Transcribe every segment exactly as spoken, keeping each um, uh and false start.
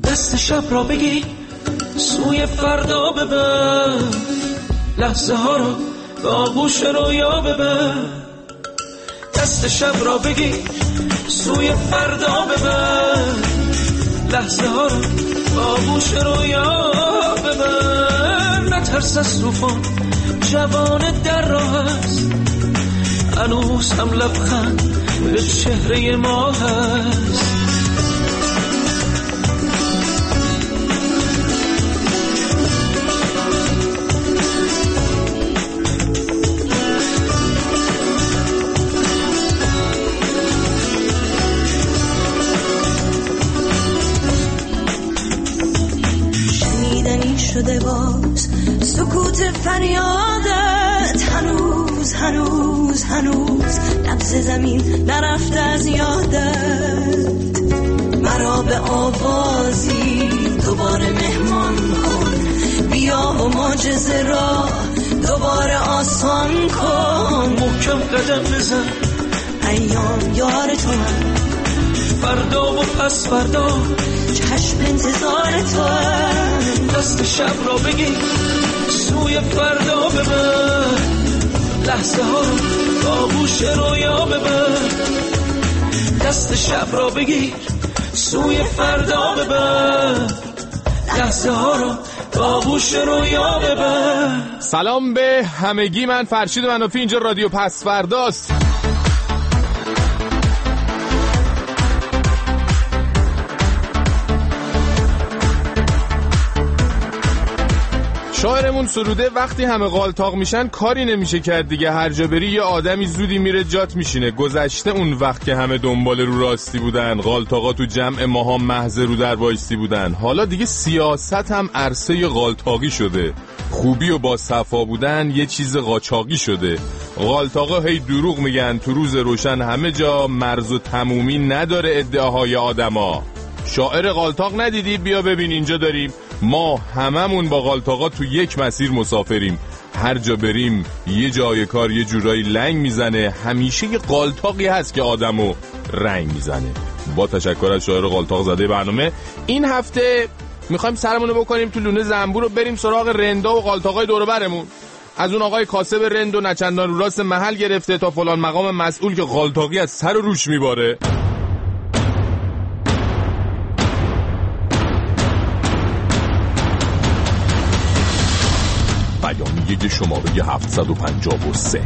دست شب را بگی سوی فردا ببر، لحظه ها رو به آغوش رویا ببر. دست شب را بگی سوی فردا ببر، لحظه ها رو به آغوش رویا ببر. نترس از طوفان، جوان در راه است، هنوز هم لبخند به چهره ما هست. شده باز سکوت فریادت، هنوز هنوز هنوز نبض زمین نرفته از یادت. مرا به آوازی دوباره مهمان کن، بیا و معجزه را دوباره آسان کن. محکم قدم بزن، ایام یار تو، فردا و پس فردا چشم انتظار تو. دست شب را بگی سوی فردا ببر، لحظه ها رو به آغوش رویا ببر. دست شب را بگیر سوی فردا ببر، لحظه ها رو به آغوش رویا ببر. سلام به همگی، من فرشید منافی، اینجا رادیو پس فرداست. شاعرمون سروده وقتی همه غالطاق میشن کاری نمیشه کرد دیگه، هر جا بری یه آدمی زودی میره جات میشینه. گذشته اون وقت که همه دنبال رو راستی بودن، غالطاقا تو جمع ماها محض رو در وایستی بودن. حالا دیگه سیاست هم عرصه غالطاقی شده، خوبی و با صفا بودن یه چیز قاچاقی شده. غالطاقا هی دروغ میگن تو روز روشن همه جا، مرز و تمومی نداره ادعاهای آدما. شاعر غالطاق ندیدی؟ بیا ببین اینجا داریم. ما هممون با غالطاقا تو یک مسیر مسافریم، هر جا بریم یه جای کار یه جورایی لنگ میزنه. همیشه یه غالطاقی هست که آدمو رنگ میزنه. با تشکر از شاعر غالطاق زده برنامه، این هفته میخوایم سرمونو بکنیم تو لونه زنبور و بریم سراغ رندا و غالطاقای دور و برمون. از اون آقای کاسب رند و نچندان رو راست محل گرفته تا فلان مقام مسئول که غالطاقی از سر و روش میباره. بیانیه شماره هفتصد و پنجاه و سه.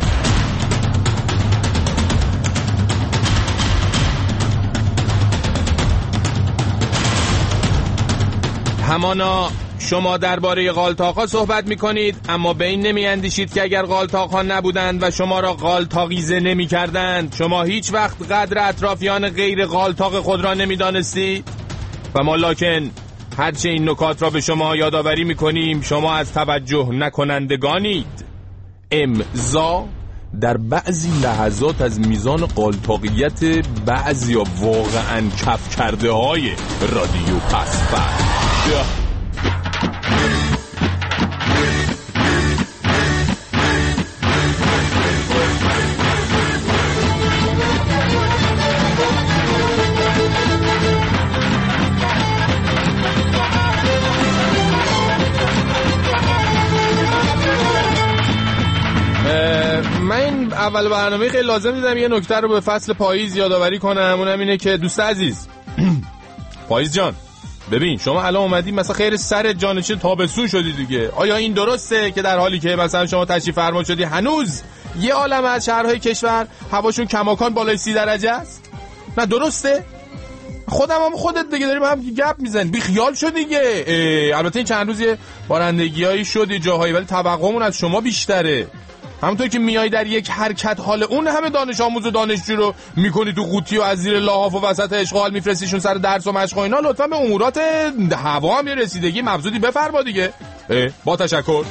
همانا شما درباره غالطاق‌ها صحبت می‌کنید، اما به این نمی‌اندیشید که اگر غالطاق‌ها نبودند و شما را غالطاقیزه نمی‌کردند، شما هیچ وقت قدر اطرافیان غیر غالطاق خود را نمی‌دانستید. و ما لکن هرچه این نکات را به شما یادآوری می‌کنیم، شما از توجه نکنندگانید. امضا در بعضی لحظات از میزان غالطاقیت بعضی واقعاً کف کرده های رادیو پس فردا. من اول برنامه خیلی لازم دیدم یه نکته رو به فصل پاییز یادآوری کنم، اونم اینه که دوست عزیز پاییز جان، ببین شما الان اومدی مثلا خیر سر جانشین تابستون شدی دیگه. آیا این درسته که در حالی که مثلا شما تشریف فرما شدی هنوز یه عالمه از شهرهای کشور هواشون کماکان بالای سی درجه است؟ نه درسته؟ خودم هم خودت دیگه داریم هم گپ میزنیم، بی خیال شد دیگه. البته این چند روز یه بارندگیایی شد یه جاهایی، ولی توقعمون از شما بیشتره. همونطور که میای در یک حرکت حال اون همه دانش آموز و دانشجو رو میکنی تو قوطی و از زیر لحاف و وسط اشغال میفرستیشون سر درس و مشق و اینا، لطفا به امورات هوا هم یه رسیدگی مبسوطی بفرما دیگه. با تشکر.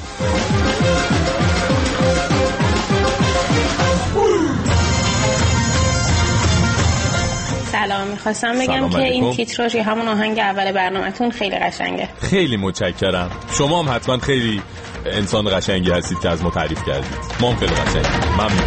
سلام، میخواستم بگم که این تیتراژ همون آهنگ اول برنامه‌تون خیلی قشنگه. خیلی متشکرم. شما هم حتما خیلی انسان قشنگی هستید که از ما تعریف کردید. ما هم خیلی قشنگیم. ممنون.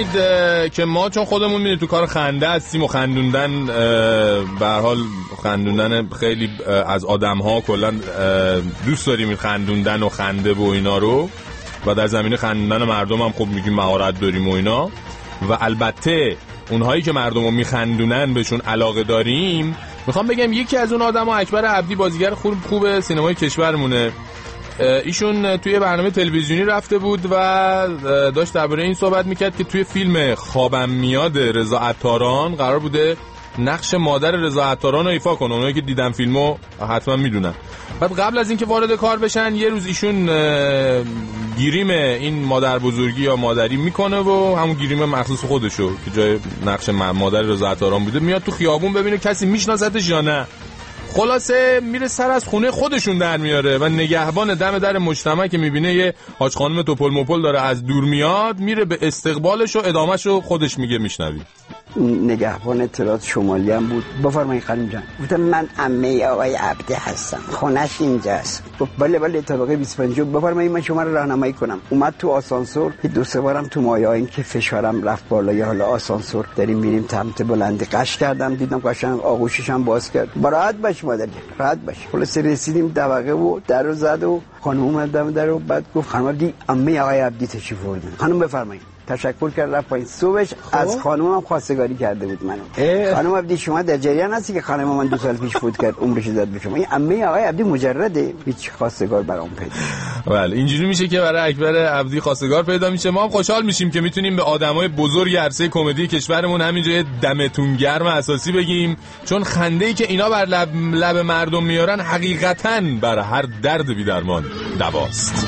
که ما چون خودمون میدونید تو کار خنده هستیم و خندوندن به هر حال خندوندن خیلی از آدم‌ها کلا دوست داریم، خندوندن و خنده و اینا رو، و در زمینه خندوندن مردم هم خب میگیم مهارت داریم و اینا، و البته اونهایی که مردم رو میخندونن بهشون علاقه داریم. میخوام بگم یکی از اون آدم‌ها اکبر عبدی، بازیگر خوب خوب سینمای کشورمونه. ایشون توی برنامه تلویزیونی رفته بود و داشت درباره این صحبت میکرد که توی فیلم خوابم میاد رضا عطاران قرار بوده نقش مادر رضا عطاران رو ایفا کنه. اونایی که دیدن فیلمو حتما میدونن. بعد قبل از اینکه وارد کار بشن یه روز ایشون گیریم این مادر بزرگی یا مادری میکنه و همون گیریم مخصوص خودشو که جای نقش مادر رضا عطاران بوده میاد تو خیابون ببینه کسی میشناستش یا نه. خلاصه میره سر از خونه خودشون در میاره و نگهبان دم در مجتمع که میبینه یه حاج خانم توپل مپل داره از دور میاد، میره به استقبالش و ادامهشو خودش میگه. میشنوی نگهبان اطلاعات شمالی هم بود. بفرمایید خانم جان. گفتم من عمه آقای عبده هستم، خونش اینجاست. گفت بله بله طبقه بیست و پنج. بفرمایید من شما رو راهنمایی کنم. اومد تو آسانسور، دو سه بارم تو مایه‌ها این که فشارم رفت بالا یا حالا آسانسور داریم میریم سمت بلندی قش کردم، دیدم قشنگ آغوشش هم باز کرد. راحت باش مادر، راحت باش. خلاص رسیدیم طبقه و درو زد و خانم اومد دم در و بعد گفت خانم عبدی عمه آقای عبدی تشریف آوردن. خانم بفرمایید. تشکر کرد رفت پایین. صبحش از خانومم خواستگاری کرده بود منو. خانم عبدی شما در جریان هستی که خانم من دو سال پیش فوت کرد، عمرش زد به شما. این عمه آقای عبدی مجرده، هیچ خواستگار برام پیدا. بله اینجوری میشه که برای اکبر عبدی خواستگار پیدا میشه. ما هم خوشحال میشیم که میتونیم به آدمای بزرگ عرصه کمدی کشورمون همینجا دمتون گرم اساسی بگیم، چون خنده‌ای که اینا بر لب, لب مردم میارن حقیقتاً بر هر درد بی درمان دواست.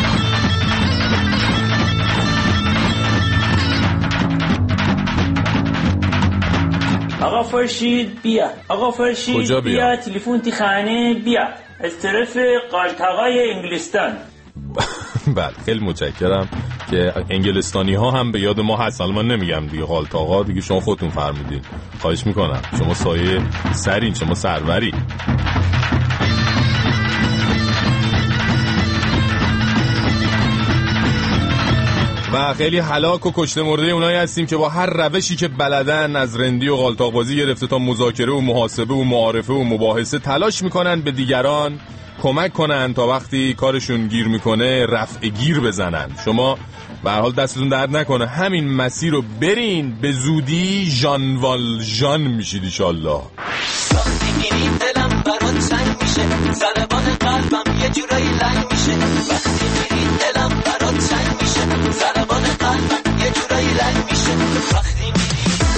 آقا فرشید بیا، آقا فرشید بیا, بیا تلفن تی خانه بیا از طرف قالتاقای انگلستان. بله خیلی متشکرم که انگلستانی ها هم به یاد ما هست. الان من نمیگم دیگه قالتاقا دیگه، شما خودتون فرمودین. خواهش میکنم، شما سایه سرین، شما سروری. و خیلی هلاک و کشته مرده اونایی هستیم که با هر روشی که بلدن، از رندی و غالطاق بازی گرفته تا مذاکره و محاسبه و معارفه و مباحثه، تلاش میکنن به دیگران کمک کنن تا وقتی کارشون گیر میکنه رفع گیر بزنن. شما به هر حال دستتون درد نکنه، همین مسیر رو برین، به زودی ژان والژان میشید ان شاء الله. وقتی میری دلم برات سنگ میشه، ضربان قلبم یه جورایی لنگ میشه. وقتی میری دلم برات سنگ میشه، ضربان قلبم یه جورایی لنگ میشه. وقتی میری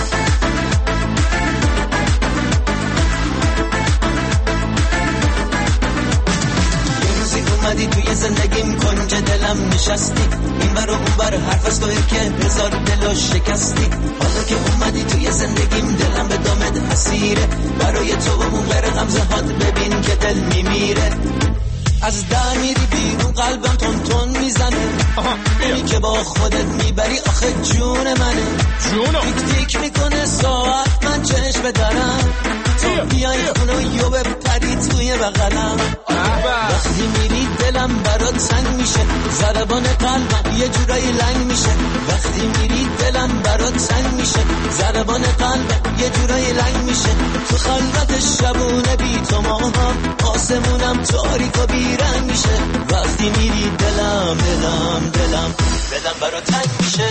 یه روزی اومدی توی زندگیم، کنج دلم نشستی، این بر و اون بر حرف از توی که هزار دلو شکستی. حالا که اومدی توی زندگیم دلم به دامت حسیره، برای تو و اون غیر غمزه هات ببین که دل میمیره. از در میری بیرون قلبم تون تون میزنه، اینی که با خودت میبری آخه جون منه. جونو تیک تیک میکنه ساعت، من چشم بدارم تو بیای خونو یو بپری توی بغلم. وقتی میری دلم برات سنگ میشه، ضربان قلبم یه جورایی لنگ میشه. وقتی میری دلم برات سنگ میشه، ضربان قلبم یه جورایی لنگ میشه. تو خلوت شبونه بی تو ماهم، آسمونم تاریک و بیرنگ میشه. وقتی میری دلم دلم دلم دلم برات تنگ میشه.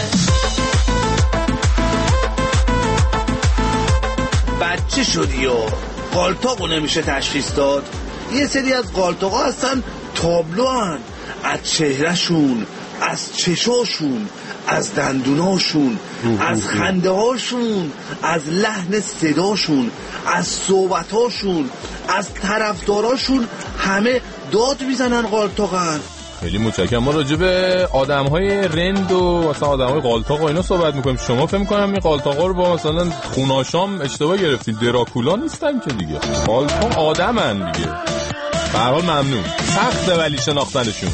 بچه شدی و قالتاقو نمیشه تشخیص داد. یه سری از قالتاقا هستن تابلو هن، از چهرهشون، از چشاشون، از دندوناشون، از خنده هاشون، از لحن صداشون، از صحبتاشون، از طرفداراشون، همه داد میزنن قالتاقن. خیلی متشکرم. ما راجع به آدم‌های رند و مثلا آدم‌های قالتاق و اینا صحبت می‌کنیم. شما فکر می‌کنم این قالتاقا رو با مثلا خوناشام اشتباه گرفتین. دراکولا نیستن که دیگه، قالتاق آدمن دیگه. به هر حال ممنون. سخته ولی شناختنشون.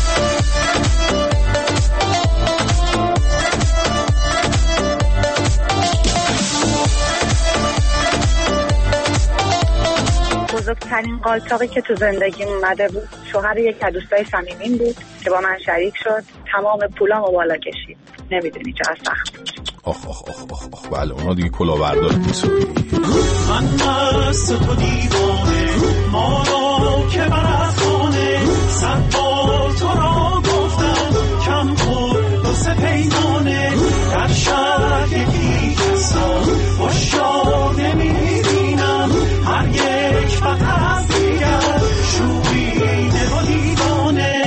بزرگترین قالتاقی که تو زندگیم اومده بود شوهر یک از دوستای صمیمیم بود که با من شریک شد، تمام پولامو بالا کشید. نمیدونی چقدر سخت بود. آخ آخ آخ آخ آخ بله اونا دیگه کلاهبردار موسیقی. من مست تو دیوانه ما را که برد خانه صد بار تو را گفتم کم خود دو سه پیمانه در شهر یکی کسم خوشا نمیبینم هر یک فقط از دیگر شوریده و دیوانه.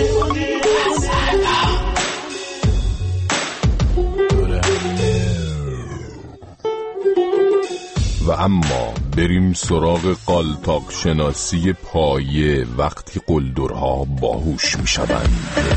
و اما بریم سراغ قالتاق شناسی پایه وقتی قلدرها باهوش می شوند.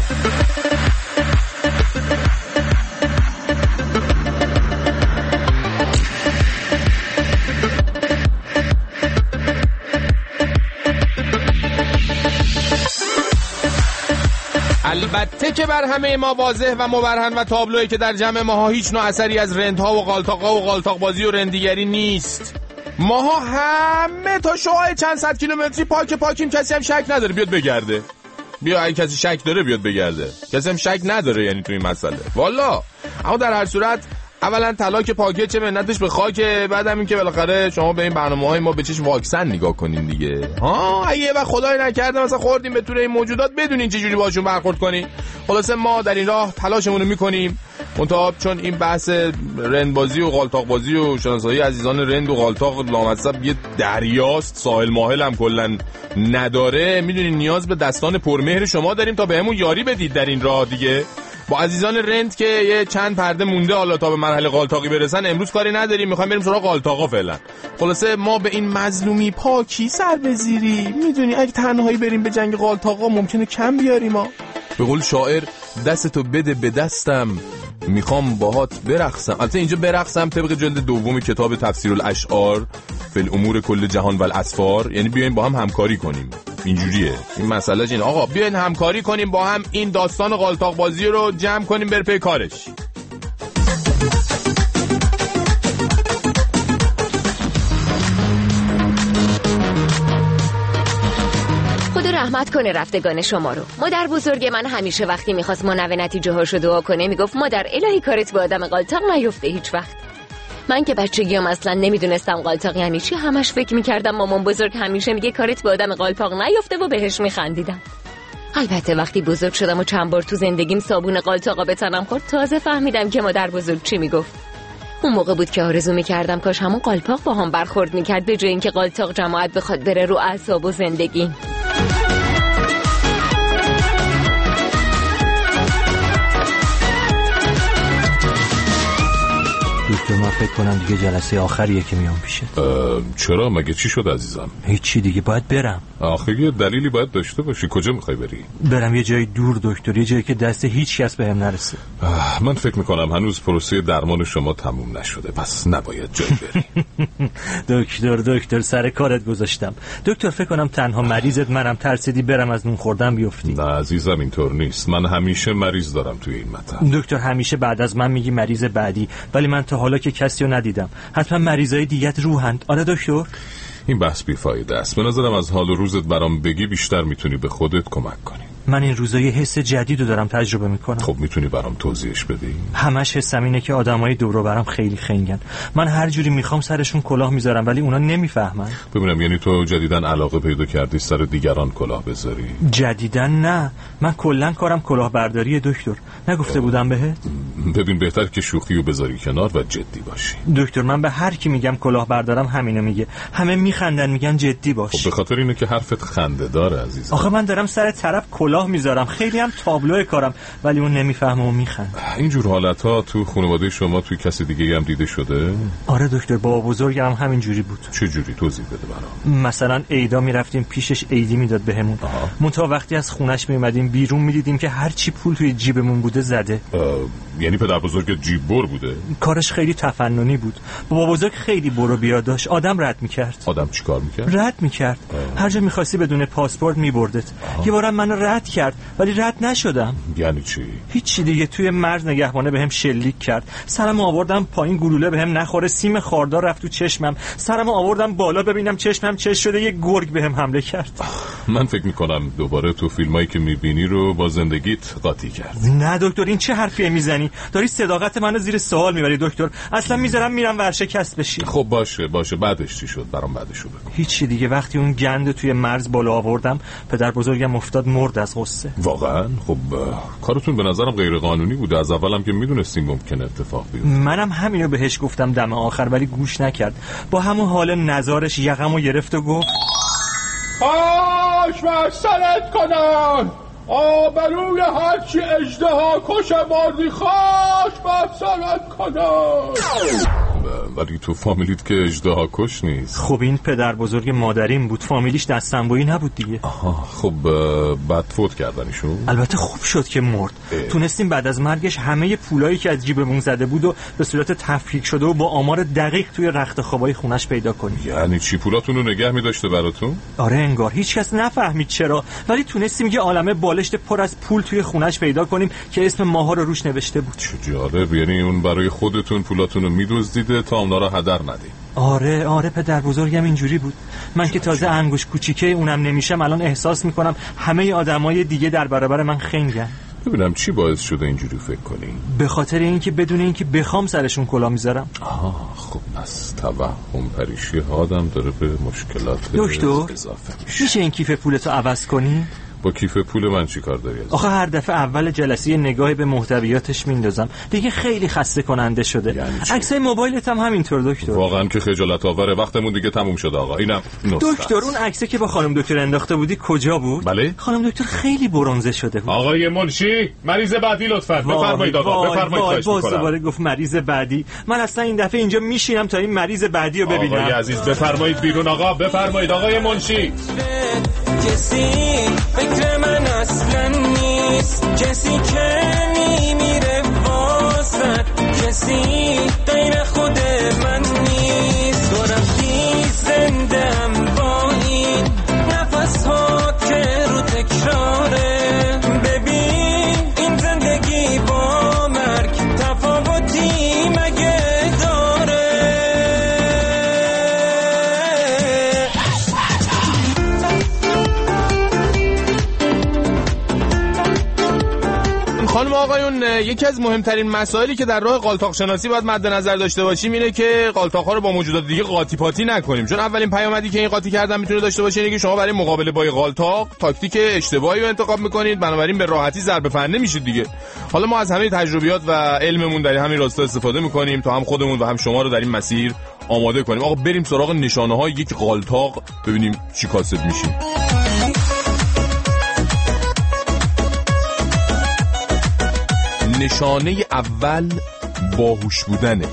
البته که بر همه ما واضح و مبرهن و تابلوئه که در جمع ماها هیچ نوع اثری از رندها و قالتاق‌ها و قالتاق بازی و رندیگری نیست. ماها همه تا شعاع چند صد کیلومتری پاک پاکیم. کسی هم شک نداره بیاد بگرده. بیا اگه کسی شک داره بیاد بگرده. کسی هم شک نداره یعنی تو این مسئله والا. اما در هر صورت اولا طلا که پاکه چه منتش به خاکه، بعدم این که بالاخره شما به این برنامه‌های ما به چشم واکسن نگاه کنین دیگه. ها اگه و خدای نکرده مثلا خوردیم به طور این موجودات بدونین چه جوری باشون برخورد کنین. خلاصه ما در این راه تلاشمون رو می‌کنیم. منتها چون این بحث رندبازی و قالتاق بازی و شناسایی عزیزان رند و قالتاق لامصب یه دریاست، ساحل ماحل هم کلا نداره، میدونین نیاز به دستان پرمهر شما داریم تا بهمون یاری بدید در این راه دیگه. با عزیزان رند که یه چند پرده مونده حالا تا به مرحله قالتاقی برسن امروز کاری نداریم، میخوایم بریم سراغ قالتاقا فعلا. خلاصه ما به این مظلومی پاکی سر بزیری، میدونی اگه تنهایی بریم به جنگ قالتاقا ممکنه کم بیاریم. ما به قول شاعر دستتو بده به دستم میخوام باهات برقصم. البته اینجا برقصم طبق جلد دوم کتاب تفسیر الاشعار فی الامور کل جهان و الاسفار، یعنی بیاین با هم همکاری کنیم. اینجوریه این مسئله. این آقا بیاین همکاری کنیم با هم این داستان قالتاق بازی رو جمع کنیم بر پی کارش. خدا رحمت کنه رفتگان شما رو. مادر بزرگ من همیشه وقتی میخواست منو نتیجه هاشو دعا کنه میگفت مادر الهی کارت با آدم قالتاق نیفته هیچ وقت. من که بچگیام اصلا نمیدونستم قالتاق یعنی چی، همش فکر میکردم مامان بزرگ همیشه میگه کارت با آدم قالتاق نیفته و بهش میخندیدم. البته وقتی بزرگ شدم و چند بار تو زندگیم صابون قالتاقا به تنم خورد تازه فهمیدم که مادر بزرگ چی میگفت. اون موقع بود که آرزو میکردم کاش همون قالتاق با هم برخورد میکرد به جای اینکه قالتاق جماعت بخواد بره رو اعصاب و زندگی. دکتر من فکر کنم دیگه جلسه آخریه که میام پیشت. چرا مگه چی شد عزیزم؟ هیچی دیگه باید برم. آخه یه دلیلی باید داشته باشی. کجا میخوای بری؟ برم یه جای دور دکتر، یه جایی که دست هیچ کس بهم نرسه. من فکر میکنم هنوز پروسه درمان شما تموم نشده پس نباید جایی بری. دکتر دکتر سر کارت گذاشتم. دکتر فکر کنم تنها مریضت منم، ترسیدی برم از نون خوردن بیفتی. نه عزیزم اینطور نیست، من همیشه مریض دارم توی این مطلب. دکتر همیشه بعد از من میگی مریض بعدی، ولی من تا حالا که کسی رو ندیدم. حتما مریضای دیگت روحند. آره دکتر؟ این بحث بیفایده است. به نظرم از حال و روزت برام بگی بیشتر میتونی به خودت کمک کنی. من این روزا یه حس جدید رو دارم تجربه میکنم. خب میتونی برام توضیحش بدی؟ همش حسم اینه که آدمای دور و برم خیلی خنگن. من هر جوری میخوام سرشون کلاه میذارم ولی اونا نمیفهمن. ببینم یعنی تو جدیداً علاقه پیدا کردی سر دیگران کلاه بذاری؟ جدیداً نه، من کلاً کارم کلاهبرداری دکتر. نگفته بودم بهت؟ ببین بهتر که شوخی رو بذاری کنار و جدی باشی. دکتر من به هر کی میگم کلاهبردارم همینو میگه. همه میخندن میگن جدی باش. خب به خاطر اینه که حرفت خنده داره عزیزم. آخه من دارم سر طرف کلاه میذارم، خیلی هم تابلو کارم، ولی اون نمیفهمه و میخنده. این جور حالت‌ها تو خانواده شما توی کسی دیگه هم دیده شده؟ آره دکتر، بابا بزرگم هم همین جوری بود. چه جوری؟ توضیح بده برام. مثلا عیدا میرفتیم پیشش عیدی میداد بهمون. منتها وقتی از خونش میومدیم بیرون میدیدیم که هر چی پول توی جیبمون بوده زده. یعنی پدر بزرگ جیب بر بوده؟ کارش خیلی تفننی بود. بابا بزرگ خیلی برو بیا داشت، آدم رد میکرد. آدم چیکار میکرد؟ رد میکرد. هر جا می‌خواستی بدون پاسپورت میبردت. یه بارم منو رد رد کرد ولی رد نشدم. یعنی چی؟ هیچی دیگه. توی مرز نگهبانه بهم شلیک کرد، سرمو آوردم پایین گلوله بهم نخوره، سیم خاردار رفت تو چشمم، سرمو آوردم بالا ببینم چشمم چش شده، یه گرگ بهم حمله کرد. من فکر میکنم دوباره تو فیلمایی که میبینی رو با زندگیت قاطی کرد. نه دکتر، این چه حرفیه میزنی؟ داری صداقت منو زیر سوال میبری دکتر. اصلا میذارم میرم ورشکست بشی. خب باشه باشه، بعدش چی شد؟ برام بعدشو بگو. هیچی دیگه. وقتی اون گند توی مرز بالا آوردم پدر بزرگم افتاد مرد از غصه. واقعا؟ خب کارتون به نظرم غیر قانونی بوده. از اولم که میدونستیم ممکنه اتفاق بیفته. منم همینو بهش گفتم دم آخر ولی گوش نکرد. با همون حال نزارش یقمو گرفت و گفت خاک بر سرت کنن، آبروی هرچی اژدها کش مردی خاک بر سرت کنن. ولی تو فامیلیت که اژدها کش نیست. خب این پدر بزرگ مادریم بود، فامیلیش دستنبویی نبود دیگه. آها خب بعد فوت کردنشون؟ البته خوب شد که مرد. اه. تونستیم بعد از مرگش همه پولایی که از جیبمون زده بود و به صورت تفکیک شده و با آمار دقیق توی رخت خوابای خونش پیدا کنیم. یعنی چی؟ پولاتون رو نگه می‌داشته براتون؟ آره انگار. هیچ کس نفهمید چرا، ولی تونستیم یه عالمه بالشت پر از پول توی خونش پیدا کنیم که اسم ماها رو روش نوشته بود. چه جالب. یعنی اون برای خودتون پولاتون رو می‌دزدیده تا اونا رو هدر ندید. آره آره پدر بزرگم اینجوری بود. من که تازه انگوش کوچیکه اونم نمیشم الان احساس میکنم همه آدمای دیگه در برابر من خنگن. ببینم چی باعث شده اینجوری فکر کنی؟ به خاطر اینکه بدون اینکه بخوام سرشون کلا میذارم. آها خب پس توهم پریشی آدم داره به مشکلات دکتر اضافه میشه. میشه این کیف پولتو عوض کنی؟ با کیف پول من چی کار داری؟ آخه هر دفعه اول جلسه نگاهی به محتویاتش میندازم دیگه خیلی خسته کننده شده. یعنی عکسای موبایلت هم همینطور دکتر. واقعا که خجالت آوره. وقتمون دیگه تموم شده آقا. اینم دکتر اون عکسی که با خانم دکتر انداخته بودی کجا بود؟ بله خانم دکتر خیلی برنزه شده بود. آقای منشی مریض بعدی لطفا بفرمایید آقا بفرمایید. خواهش می‌کنم. دوباره گفت مریض بعدی. من اصلا این دفعه اینجا میشینم تا این مریض بعدی رو ببینم. آقای عزیز بفرمایید بیرون آقا بفرمایید آقای منشی. کسی فکر من اصلا نیست، کسی که میمیره واسد، کسی غیر خود من نیست. تو رفتی زندم با این نفس ها که رو تکراره. ببین این زندگی با مرگ تفاوتی مگه داره؟ خانم آقایون، یکی از مهمترین مسائلی که در راه قالتاق شناسی باید مد نظر داشته باشیم اینه که قالتاق‌ها رو با موجودات دیگه قاطی پاتی نکنیم. چون اولین پیامدی که این قاطی کردن میتونه داشته باشه اینه که شما برای مقابله با قالتاق تاکتیک اشتباهی رو انتخاب میکنید، بنابراین به راحتی ضربه فنده میشید دیگه. حالا ما از همه تجربیات و علممون در همین راستا استفاده میکنیم تا هم خودمون و هم شما رو در این مسیر آماده کنیم. آقا بریم سراغ نشانه‌های یک قالتاق ببینیم چی کاسب میشیم. نشانه اول باهوش بودنه.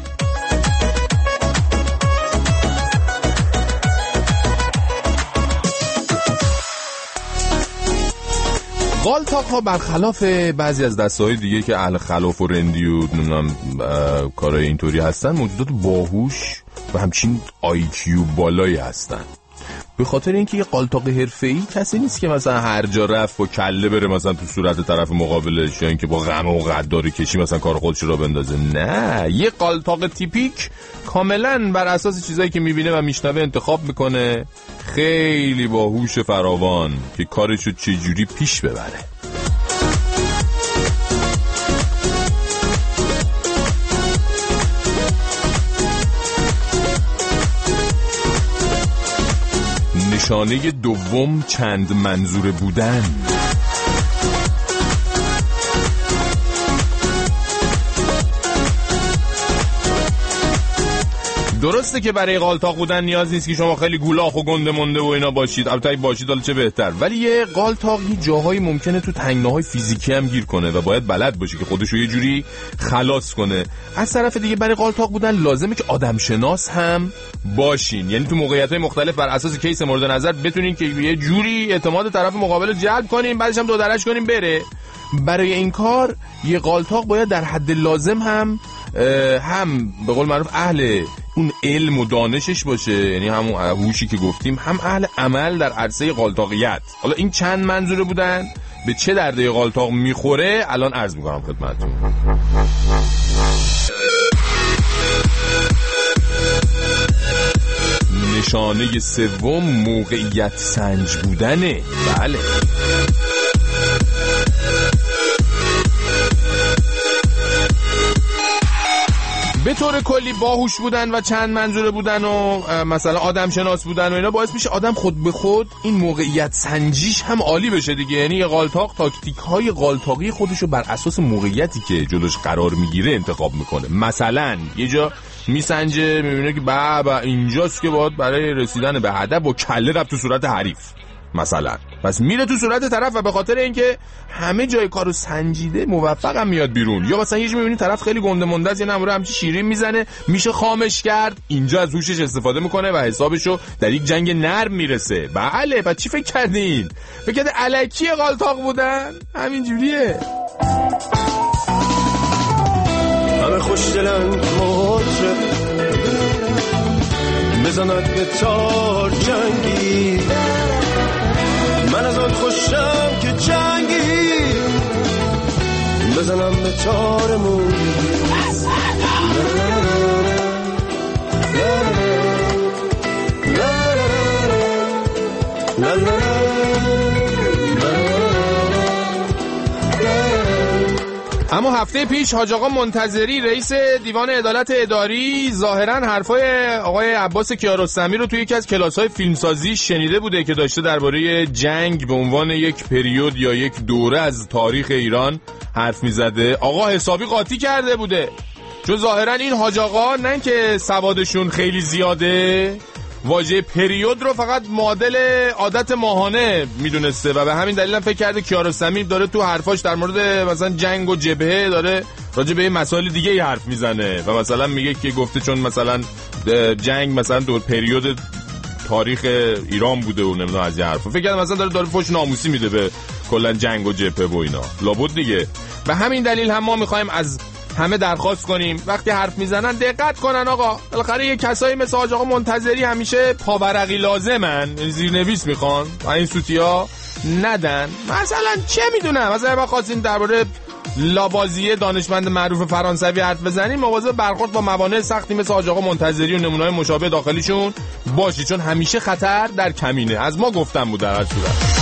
قالتاق ها برخلاف بعضی از دسته‌های دیگه که اهل خلاف و رندی و نمیدونم کارهای اینطوری هستن، موجودات باهوش و همچین آی کیو بالایی هستن. به خاطر اینکه یه قالتاق حرفه‌ای کسی نیست که مثلا هر جا رفت و کله بره مثلا تو صورت طرف مقابلش یا اینکه با غم و غداری کشی مثلا کار خودش رو بندازه. نه، یه قالتاق تیپیک کاملا بر اساس چیزایی که میبینه و میشنوه انتخاب میکنه. خیلی باهوش فراوان که کارشو چجوری پیش ببره. نشانه دوم چند منظوره بودن. درسته که برای قالتاق بودن نیاز نیست که شما خیلی گولاخ و گنده مونده و اینا باشید، البته باشید حالا چه بهتر، ولی یه قالتاقی جاهایی ممکنه تو تنگناهای فیزیکی هم گیر کنه و باید بلد باشه که خودشو یه جوری خلاص کنه. از طرف دیگه برای قالتاق بودن لازمه که آدم شناس هم باشین، یعنی تو موقعیت‌های مختلف بر اساس کیس مورد نظر بتونین که یه جوری اعتماد طرف مقابل جلب کنین، بعدش هم دو درش کنین بره. برای این کار یه قالتاق باید در حد لازم هم هم به قول معروف اهل اون علم و دانشش باشه، یعنی همون هوشی که گفتیم، هم اهل عمل در عرصه قالتاقیت. حالا این چند منظوره بودن به چه درده قالتاق میخوره الان عرض میکنم خدمتتون. نشانه سوم موقعیت سنج بودنه. بله به طور کلی باهوش بودن و چند منظوره بودن و مثلا آدم شناس بودن و اینا باعث میشه آدم خود به خود این موقعیت سنجیش هم عالی بشه دیگه. یعنی یه قالتاق تاکتیک های قالتاقی خودشو بر اساس موقعیتی که جلوش قرار میگیره انتخاب میکنه. مثلا یه جا میسنجه میبینه که بابا اینجاست که باید برای رسیدن به هدف با کله رفت تو صورت حریف مثلا، پس میره تو صورت طرف و به خاطر اینکه همه جای کارو سنجیده موفقم میاد بیرون. یا مثلا یه جا میبینی طرف خیلی گنده مونده است، یه نمره همچی شیرین میزنه میشه خامش کرد، اینجا از هوشش استفاده میکنه و حسابشو در یک جنگ نرم میرسه. بله پس چی فکر کردین؟ فکر کردین الکی قالتاق بودن؟ همین جوریه. همه خوشدلن مطرب بزند به تار جنگی، من از آن خوشم که جنگی بزنم به تارمون. اما هفته پیش حاج آقا منتظری رئیس دیوان عدالت اداری ظاهراً حرفای آقای عباس کیارستمی رو توی یکی از کلاس‌های فیلمسازی شنیده بوده که داشته درباره جنگ به عنوان یک پریود یا یک دوره از تاریخ ایران حرف می‌زده. آقا حسابی قاطی کرده بوده، چون ظاهراً این حاج آقا نه که سوادشون خیلی زیاده، واژه پریود رو فقط معادل عادت ماهانه میدونسته و به همین دلیل هم فکر کرده کیارستمی داره تو حرفاش در مورد مثلا جنگ و جبهه داره راجع به مسائل دیگه ای حرف میزنه و مثلا میگه که گفته چون مثلا جنگ مثلا دور پریود تاریخ ایران بوده و نمیدونم از این حرفا، فکر کردم مثلا داره داره فوش ناموسی میده به کلا جنگ و جبهه و اینا لابد دیگه. به همین دلیل هم ما میخوایم از همه درخواست کنیم وقتی حرف میزنن دقت کنن. آقا بالاخره یه کسایی مثل حاج آقا منتظری همیشه پاورقی لازمن، زیرنویس میخوان و این سوتیا ندن. مثلا چه میدونم مثلا ما خواستیم درباره لابازیه دانشمند معروف فرانسوی حرف بزنیم، مواظب برخورد با موانع سختی مثل حاج آقا منتظری و نمونه‌های مشابه داخلیشون باشی، چون همیشه خطر در کمینه. از ما گفتم بود در هر صورت.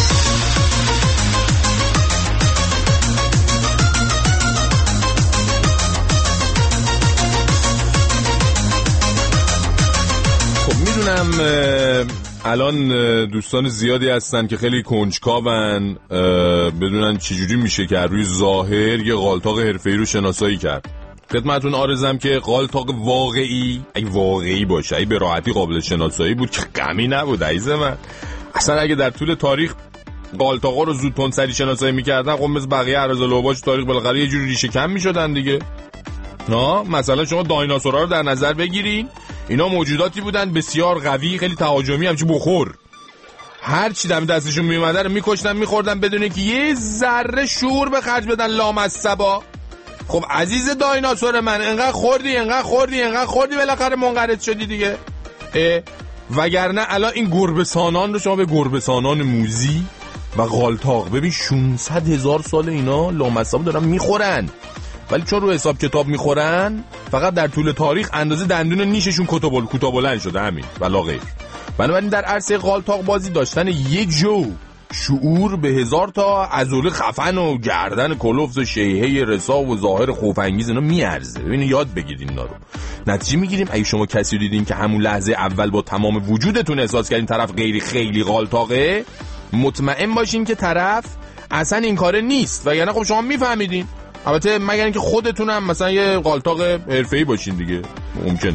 میدونم الان دوستان زیادی هستن که خیلی کنجکاون بدونن چجوری میشه که روی ظاهر یه قالتاق حرفه‌ای رو شناسایی کرد. خدمتون عرضم که قالتاق واقعی اگه واقعی باشه اگه به راحتی قابل شناسایی بود که غمی نبود عزیز من. اصلا اگه در طول تاریخ قالتاقا رو زود تندسری شناسایی میکردن خب مثل بقیه اراضی لوباش تاریخ بالاخره یه جوری ریشه کم میشدن دیگه. نه مثلا شما دایناسورها رو در نظر بگیرین، اینا موجوداتی بودن بسیار قوی، خیلی تهاجمی، همچی بخور هر چی دم دستشون میومده رو میکشتن میخوردن بدون که یه ذره شعور به خرج بدن لامصبا. خب عزیز دایناسور من انقدر خوردی انقدر خوردی انقدر خوردی بالاخره منقرض شدی دیگه. وگرنه الان این گربه‌سانان رو شما به گربه‌سانان موذی و قالتاق ببین ششصد هزار سال اینا لامصبا دارن میخورن، ولی چون رو حساب کتاب میخورن فقط در طول تاریخ اندازه دندون نیششون کوتاه کوتاه بلند شده همین ولا غیر. بنابراین در عرصه قالتاق بازی داشتن یک جو شعور به هزار تا عضله خفن و گردن کلفت و شیهه رسا و ظاهر خوف‌انگیز اینا میارزه. ببینید یاد بگیرید اینا رو. نتیجه میگیریم اگه شما کسی دیدین که همون لحظه اول با تمام وجودتون احساس کردین طرف غیری خیلی قالتاقه، مطمئن باشین که طرف اصلا این کاره نیست، وگرنه خب شما میفهمیدین. البته مگر اینکه خودتون هم مثلا یه قالتاق حرفه‌ای باشین دیگه، ممکنه.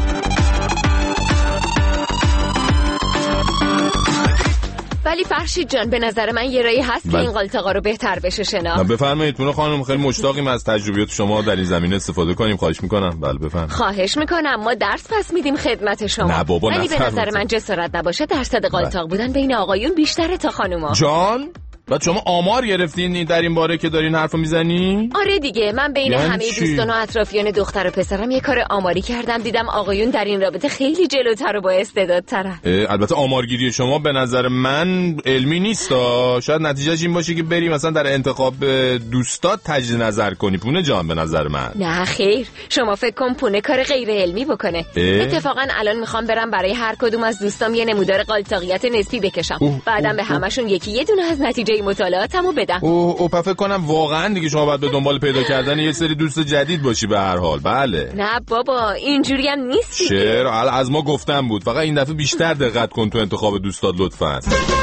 ولی فرشید جان به نظر من یه راهی هست که این قالتاقا رو بهتر بشه شناخت. بفرمایید پونه خانم، خیلی مشتاقیم از تجربیات شما در این زمینه استفاده کنیم. خواهش میکنم. بله بفرمایید. خواهش میکنم، ما درس پس میدیم خدمت شما. نه بابا ولی به نظر من جسارت نباشه درصد قالتاق بودن بین آقایون بیشتره تا خانوما. جان بعد شما آمار گرفتین در این باره که دارین حرفو میزنی؟ آره دیگه، من بین یعنی همه چی؟ دوستان و اطرافیان دختر و پسرم یه کار آماری کردم، دیدم آقایون در این رابطه خیلی جلوتر و با استعدادترن. البته آمارگیری شما به نظر من علمی نیست، شاید نتیجهش این باشه که بری مثلا در انتخاب دوستات تجدید نظر کنی. پونه جان به نظر من نه خیر، شما فکر کن پونه کار غیر علمی بکنه. اتفاقا الان میخوام برم برای هر کدوم از دوستام یه نمودار قالتاقیت نسبی بکشم، بعدم به همشون یکی یه دونه از نتیجه مطالعاتمو بدم. اوه اوه فکر کنم واقعا دیگه شما باید به دنبال پیدا کردن یه سری دوست جدید باشی به هر حال. بله نه بابا اینجوری هم نیست. چرا؟ از ما گفتم بود، فقط این دفعه بیشتر دقت کن تو انتخاب دوستات لطفاً.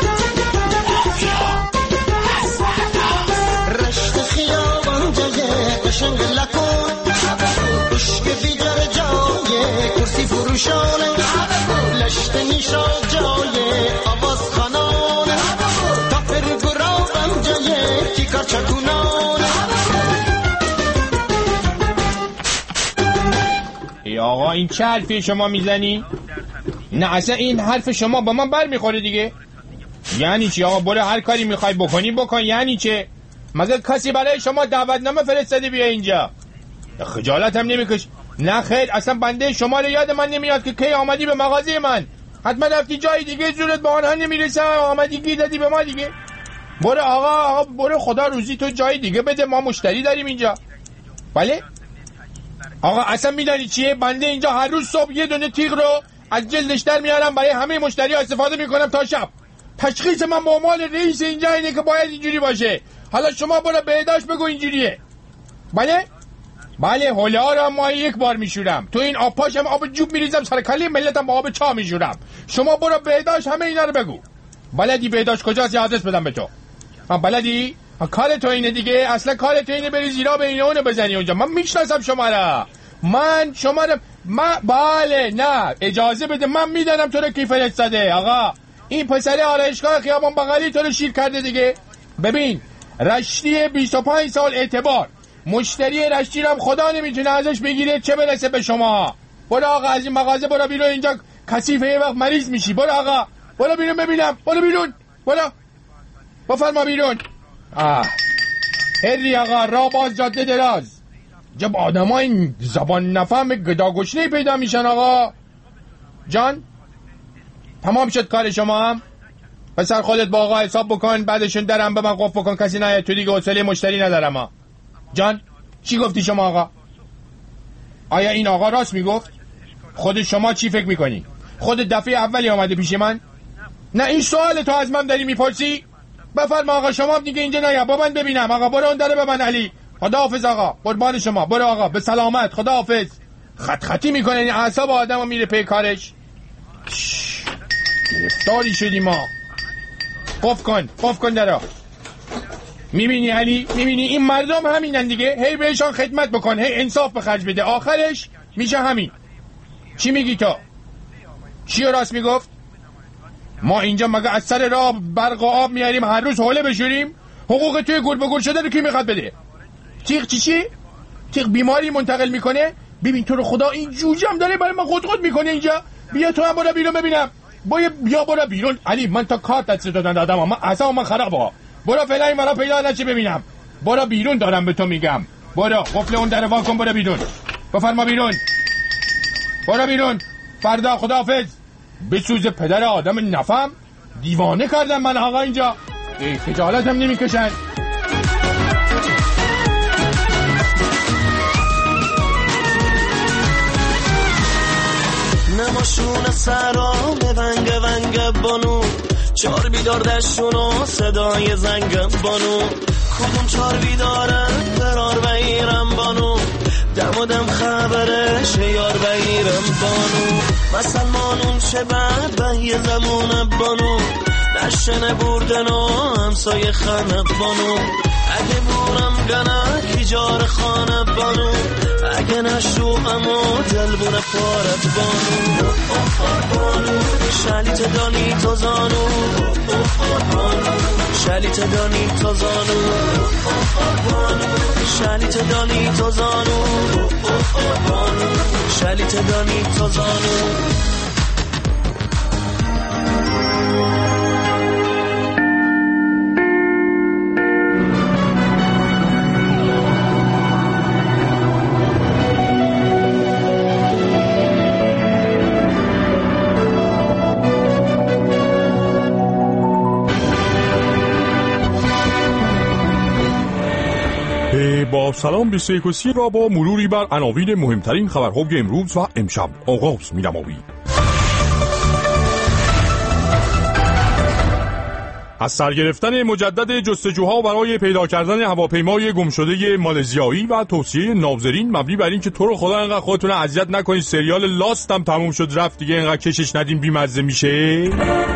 رشت خیابان جای قشنگ لکن عشق بیجر جای کرسی فروشانه لشت نیشا جای آواز خانانه تاپر گرابم جای کیکار چکونانه. ای آقا این چه حرفی شما میزنی؟ نه اصلا این حرف شما با من بر میخوره دیگه. یعنی چی آقا؟ برو هر کاری میخوای بکنی بکن. یعنی چه؟ مگه کسی برای شما دعوتنامه فرستاده بیا اینجا؟ خجالت هم نمیکش؟ نه خیر، اصلا بنده شما رو یاد من نمیاد که کی آمدی به مغازه من. حتما رفتی جای دیگه، زورت به آنها نمیرسه، آمدی گیر دادی به ما دیگه. برو آقا آقا برو، خدا روزی تو جای دیگه بده، ما مشتری داریم اینجا. بله آقا اصلا میدانی چیه؟ بنده اینجا هر روز صبح یه دونه تیغ رو از جلدش در میارم، برای همه مشتری ها استفاده میکنم تا شب. تشخیص من به عنوان رئیس اینجا اینه که باید اینجوری باشه. حالا شما برو بهداشت بگو اینجوریه. بله بله حوله ها رو ما یک بار میشورم، تو این آب پاشم آب جوب میریزم سر کله ملتم با آب چا میشورم. شما برو بهداشت همه اینا رو بگو. بلدی بهداشت کجاست؟ یه آدرس بدم به تو. من بلدی؟ کار تو اینه دیگه، اصلا کار تو اینه بری زیرا به اینه اونو بزنی اونجا. من میشناسم شما را، من شما را من... بله نه اجازه بده، من میدانم تو رو کی فرستاده. آقا این پسر آرایشگاه خیابان بغلی تو رو شیر کرده دیگه. ببین رشتی بیست و پنج سال اعتبار، مشتری رشتی رو هم خدا نمیتونه ازش بگیره، چه برسه به شما. برو آقا از این مغازه برو بیرون، اینجا کثیفه، یه وقت مریض میشی. برو آقا برو بیرون ببینم، برو بیرون، برو بفرما بیرون. آه هری آقا راه باز جاده دراز. جب آدم ها این زبان نفهم گداگشنه پیدا میشن. آقا جان تمام شد کار شما هم؟ پسر خودت با آقا حساب بکن، بعدشون درم به من قفل بکن، کسی نیاد تو دیگه، حوصله مشتری ندارم ها. جان چی گفتی شما آقا؟ آیا این آقا راست میگفت؟ خود شما چی فکر میکنی؟ خود دفعه اولی آمده پیش من؟ نه این سوال تو از من داری میپرسی؟ بفرما آقا شما دیگه اینجا نیا، با من ببینم. آقا برو اون داره به من. علی خداحافظ آقا، قربان شما. برو آقا به سلامت، خداحافظ. خط خطی میکنه این اعصاب آدمو میره پی کارش. گرفتاری شدی ما. قف کن قف کن درا. میبینی علی؟ میبینی این مردم همینن دیگه، هی بهشان خدمت بکن، هی انصاف به خرج بده، آخرش میشه همین. چی میگی تو؟ چی راست میگفت؟ ما اینجا مگه از سر راه برق و آب میاریم هر روز حوله بشوریم؟ حقوق توی گل به گل شده رو کی میخواد بده؟ تیغ چی چی؟ تیغ بیماری منتقل میکنه؟ ببین تو رو خدا این جوجم داره برای من خود خود میکنه اینجا. بیا تو هم برو بیرون ببینم. بیا بیا برو بیرون. علی من تا کارت دست دادن دادم، من اصلا من خراب ها. برو فعلا این مرا پیدا نشه ببینم. برو بیرون دارم به تو میگم. برو قفل اون در وا کن، برو بیرون. بفرما بیرون. برو بیرون. فردا خداحافظ. بسوز پدر آدم نفهم. دیوانه کردم من آقا اینجا. ای خجالت هم نمیکشن. نماشون سرام ونگ ونگ بانو، چار بیدار دشونو صدای زنگ بانو، کدوم چار بیدارم فرار و ایرم بانو، دم و دم خبرش یار و ایرم بانو، مسلمانون چه بعد به یه زمون بانو، نشنه بردن و همسای خانه بانو، اگه بورم گنک ایجار خانه بانو، اگه نشو امو دل بونه پارت بانو، شلیت دانی تو زانو، شلیت دانی تو زانو، شلیت دانی تو زانو، شلیت دانی تو زانو. با سلام بیست را با مروری بر عناوین مهمترین خبرهای امروز و امشب آغاز می‌نماییم. از سر گرفتن مجدد جستجوها برای پیدا کردن هواپیمای گمشده مالزیایی و توصیه ناظرین مبنی بر این که تو رو خدا انقدر خودتون اذیت نکنید سریال لاست هم تموم شد رفت دیگه انقدر کشش ندین بیمزه میشه،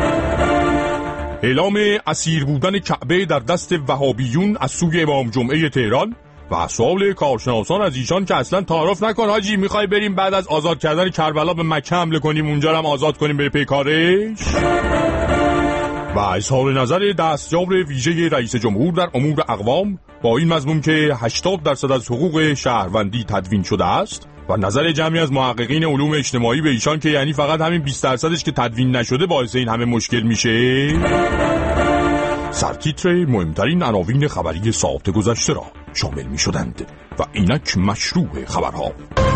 اعلام اسیر بودن کعبه در دست وهابیون از سوی امام جمعه تهران و سوال کارشناسان از ایشان که اصلا تعارف نکن حاجی میخوای بریم بعد از آزاد کردن کربلا به مکه حمله کنیم اونجا رو هم آزاد کنیم بره پی کارش، و اظهار نظر دستیار ویژه رئیس جمهور در امور اقوام با این مضمون که هشتاد درصد از حقوق شهروندی تدوین شده است و نظر جمعی از محققین علوم اجتماعی به ایشان که یعنی فقط همین بیست درصدش که تدوین نشده باعث این همه مشکل میشه. سرتیتر مهمترین عناوین خبری ساعت گذشته را شامل میشدند و اینک مشروع خبرها.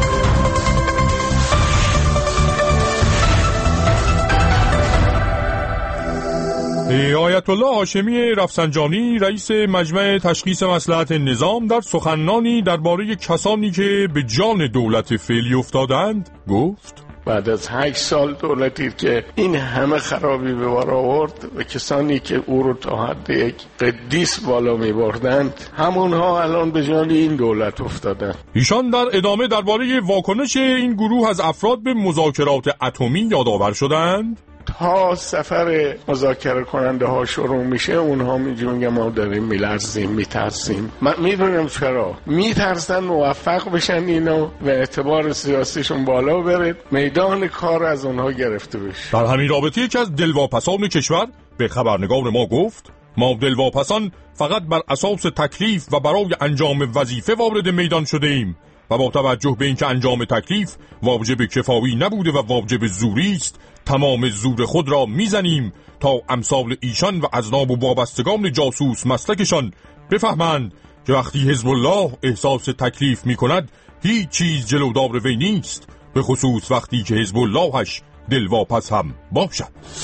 آیت الله هاشمی رفسنجانی رئیس مجمع تشخیص مصلحت نظام در سخنرانی درباره کسانی که به جان دولت فعلی افتادند گفت بعد از هشت سال دولتی که این همه خرابی به بار آورد و کسانی که او رو تا حد یک قدیس بالا می بردند همونها الان به جان این دولت افتادند. ایشان در ادامه درباره واکنش این گروه از افراد به مذاکرات اتمی یادآور شدند. تا سفر مذاکره کننده ها شروع میشه اونها میگن ما داریم میلرزیم میترسیم. من میدونم چرا میترسن موفق بشن اینا و اعتبار سیاسیشون بالا بره، میدان کار از اونها گرفته بشه. در همین رابطه یکی از دلواپسان کشور به خبرنگار ما گفت ما دلواپسان فقط بر اساس تکلیف و برای انجام وظیفه وارد میدان شده ایم و با توجه به اینکه انجام تکلیف واجب کفایی نبوده و واجب زوری است تمام زور خود را میزنیم تا امثال ایشان و اذناب و وابستگان جاسوس مسلکشان بفهمند که وقتی حزب الله احساس تکلیف میکند هیچ چیز جلودار وی نیست، به خصوص وقتی که حزب اللهش دلواپس هم باشد.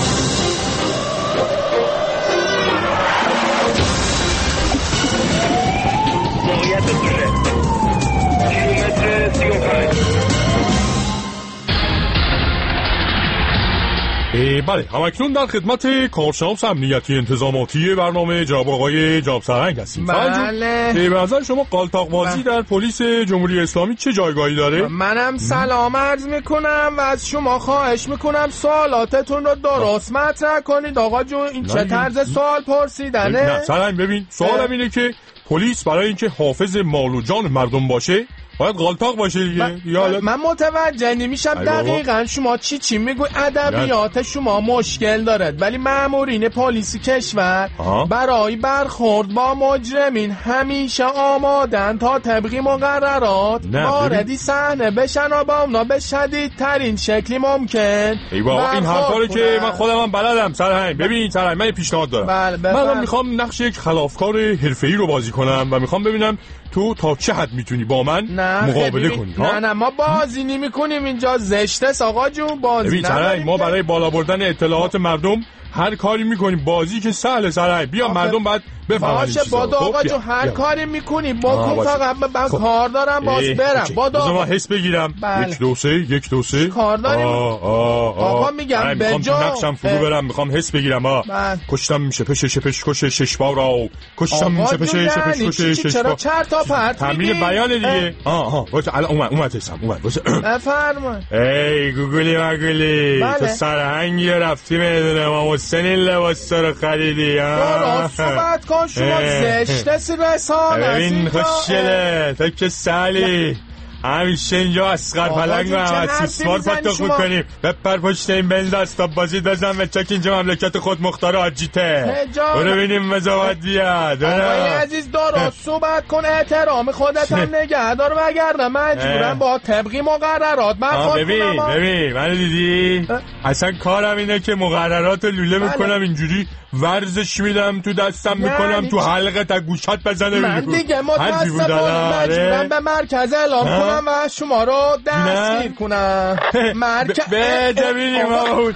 بله همکنون در خدمت کارشناس امنیتی انتظاماتی برنامه جناب آقای جناب سرهنگ هستیم. بله به نظر شما قالتاق بازی در پلیس جمهوری اسلامی چه جایگاهی داره؟ منم سلام عرض میکنم و از شما خواهش میکنم سوالاتتون رو درست مطرح کنید. آقا جون این چه طرز سوال پرسیدنه؟ نه سرهنگ ببین سوالم اینه که پلیس برای اینکه حافظ مال و جان مردم باشه باید غالطاق باشه دیگه. من, من متوجه نمیشم دقیقاً شما چی چی میگوی. ادبیات شما مشکل دارد ولی مامورین پلیس کشور آه. برای برخورد با مجرمین همیشه آمادن تا طبق مقررات واردی صحنه بشن و با اونا به شدیدترین شکلی ممکن. ای بابا این حرفا رو که من خودم هم بلدم سرهنگ. ببین سرهنگ من پیشنهاد دارم. بله من میخوام نقش یک خلافکار حرفه‌ای رو بازی کنم و میخوام ببینم تو تا چه حد میتونی با من مقابله کنی. نه نه ما بازی نمی کنیم اینجا، زشته آقا جون بازی نه. ما برای بالا بردن اطلاعات مردم هر کاری میکنیم. بازی که سهل سرای بیا مردم بعد بفهمن. باشه بادا آقا جون هر کاری میکنی بکن فقط من کار دارم باز برم. بادا آقا من حس بگیرم. بله. یک دو سه یک دو سه کار داریم. آه آه آه. آقا میگم به جا نقشم فرو برم میخوام حس بگیرم. آ کشتم شپش شپش کش شش بار را کشتم شپش شپش کش شش بار. چرا چرت و پرت تمرین بیان دیگه. آه آه واسه الان اومد اومد حسم اومد واسه بفرمایید. ای گوگلی مگولی تو سرهنگ رفتی میدونه ما حسین لباس رو خریدی. آ صحبت کن شما زشته سی رسانه. ببین خوشگله تو که سالی همیشه اینجا اسقر پلنگ و همه سیسمار پاتاق میکنیم. بپر پشت این بنز دستا بازی دازم و چک اینجا مملکت خود مختار آجیته. برو بینیم مزاوت بیاد. آقای عزیز درست صحبت کن احترام خودت هم نگه دار وگرنه مجبورم با طبقی مقررات من خود ببین ببین منو دیدی اصلا کارم اینه که مقررات لوله میکنم اینجوری ورزش میدم تو دستم میکنم تو حلقه تا گوشت بزنه. من دیگه متاسفانه مجبورم به مرکز اعلام کنم و شما رو دستگیر کنم. مرکز بده بینیم